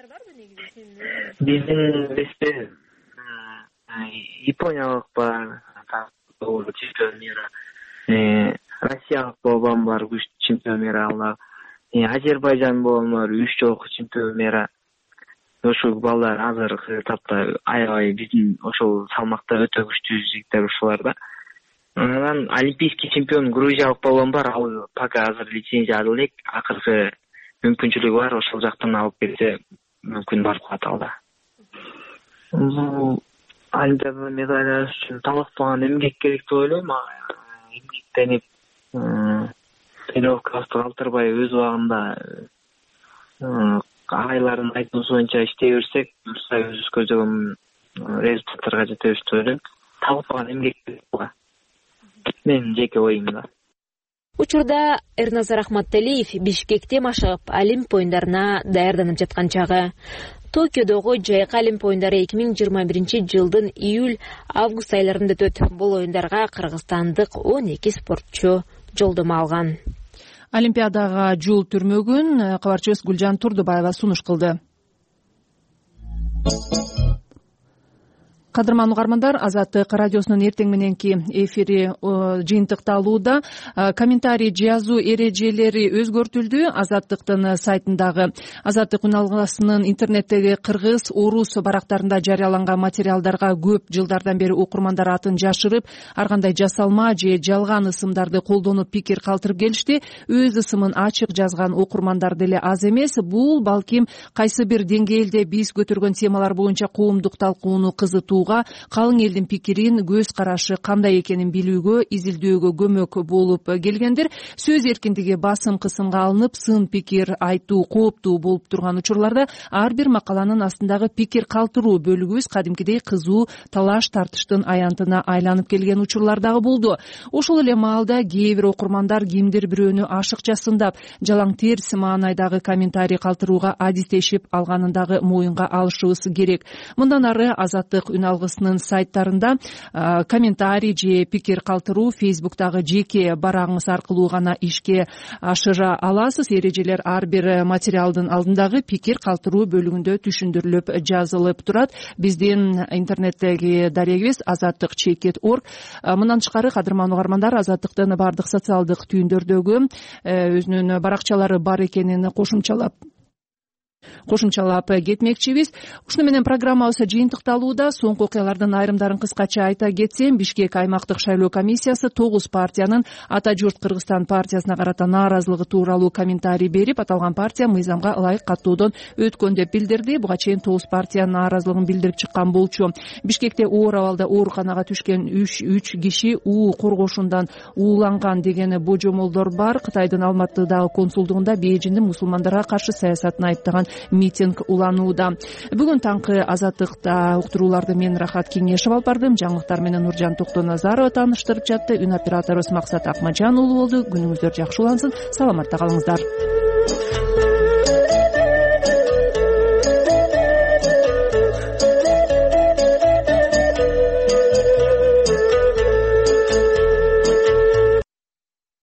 Биздин бесте Япониялык бар, чемпион мира, Россиялык балбан бар, күчтүү чемпион мира, алар Азербайжан балбандар үч жолку чемпион мира. Ошол балдар азыркы тапта аябай биздин ошол салмакта өтө күчтүү жигиттер ушулар да. Анан олимпийский чемпион грузиялык балбан бар, ал пока азыр лицензия алып элек, акыркы мүмкүнчүлүгү бар, ошол жактан алып келсе мүмкүн барып калат алда. Бул олимпиада медаль үчүн талашпаган эмгек керек деп ойлойм. Эмгектенип, тренировкасы калтырбай өз убагында айларын айтуусу боюнча иштей берсек, өзүбүз көздөгөн результаттарга жетебиз деп ойлойм. Талашпаган эмгек керек. Менин жеке оюм да. Учурда Эрназар Ахматалиев Бишкекте машыгып, Олимп оюндарына даярданып жаткан чагы. Токиодогу жайкы Олимп оюндары эки миң жыйырма биринчи жылдын июль-август айларында өтөт. Бул оюндарга кыргызстандык он эки спортчу жолдомо алган. Олимпиадага жол түрмөгүн кабарчыбыз Гүлжан Турдубаева сунуш кылды. Кадырман угармандар, Азаттык радиосунун эртең мененки эфири жыйынтыкталууда. Комментарий жазуу эрежелери өзгөртүлдү. Азаттыктын сайтындагы Азаттык үн алгысынын интернеттеги кыргыз, орус барактарында жарыяланган материалдарга көп жылдардан бери окурмандар атын жашырып, ар кандай жасалма же жалган ысымдарды колдонуп пикир калтырып келишти. Өз ысымын ачык жазган окурмандар деле аз эмес. Бул балким кайсы бир деңгээлде биз көтөргөн темалар боюнча коомдук талкууну кызытуу калтырууга, калың элдин пикирин, көз карашы кандай экенин билүүгө, изилдөөгө көмөк болуп келгендер. Сөз эркиндиги басым кысымга алынып, сын пикир айтуу кооптуу болуп турган учурларда ар бир макаланын астындагы пикир калтыруу бөлүгүбүз кадимкидей кызуу талаш тартыштын аянтына айланып келген учурлар дагы болду. Ошол эле маалда кээ бир окурмандар кимдир бирөөнү ашыкча сындап, жалаң терс маанайдагы комментарий калтырууга адистешип алганын дагы моюнга алышыбыз керек. Мындан ары Азаттык үн алгысынын сайттарында комментарий же пикир калтыруу Фейсбуктагы жеке барагыңыз аркылуу гана ишке ашыра аласыз. Эрежелер ар бир материалдын алдындагы пикир калтыруу бөлүгүндө түшүндүрүлүп жазылып турат. Биздин интернеттеги дарегибиз азаттык чекит точка орг. Мындан тышкары кадырман угармандар, Азаттыктын бардык социалдык түйүндөрдөгү өзүнүн баракчалары бар экенин кошумчалап кошумчалап кетмекчибиз. Ушуну менен программабыз жыйынтыкталууда. Соңку окуялардын айрымдарын кыскача айта кетсем, Бишкек аймактык шайлоо комиссиясы тогуз партиянын Ата журт Кыргызстан партиясына карата нааразылыгы тууралуу комментарий берип, аталган партия мыйзамга ылайык каттоодон өткөн деп билдирди. Буга чейин тогуз партия нааразылыгын билдирип чыккан болчу. Бишкекте оор абалда ооруканага түшкөн үч киши уу коргошундан ууланган деген божомолдор бар. Кытайдын Алматыдагы консулдугунда Бейжиңдин мусулмандарга каршы саясатын айыптаган митинг уланууда. Бүгүн таңкы Азаттыкта уктурууларды мен Рахат Кеңешев алып бардым. Жаңылыктар менен Нуржан Токтоназарова тааныштырып жатты. Үн операторубуз Максат Акмажан уулу болду. Күнүңүздөр жакшы улансын. Саламатта калыңыздар.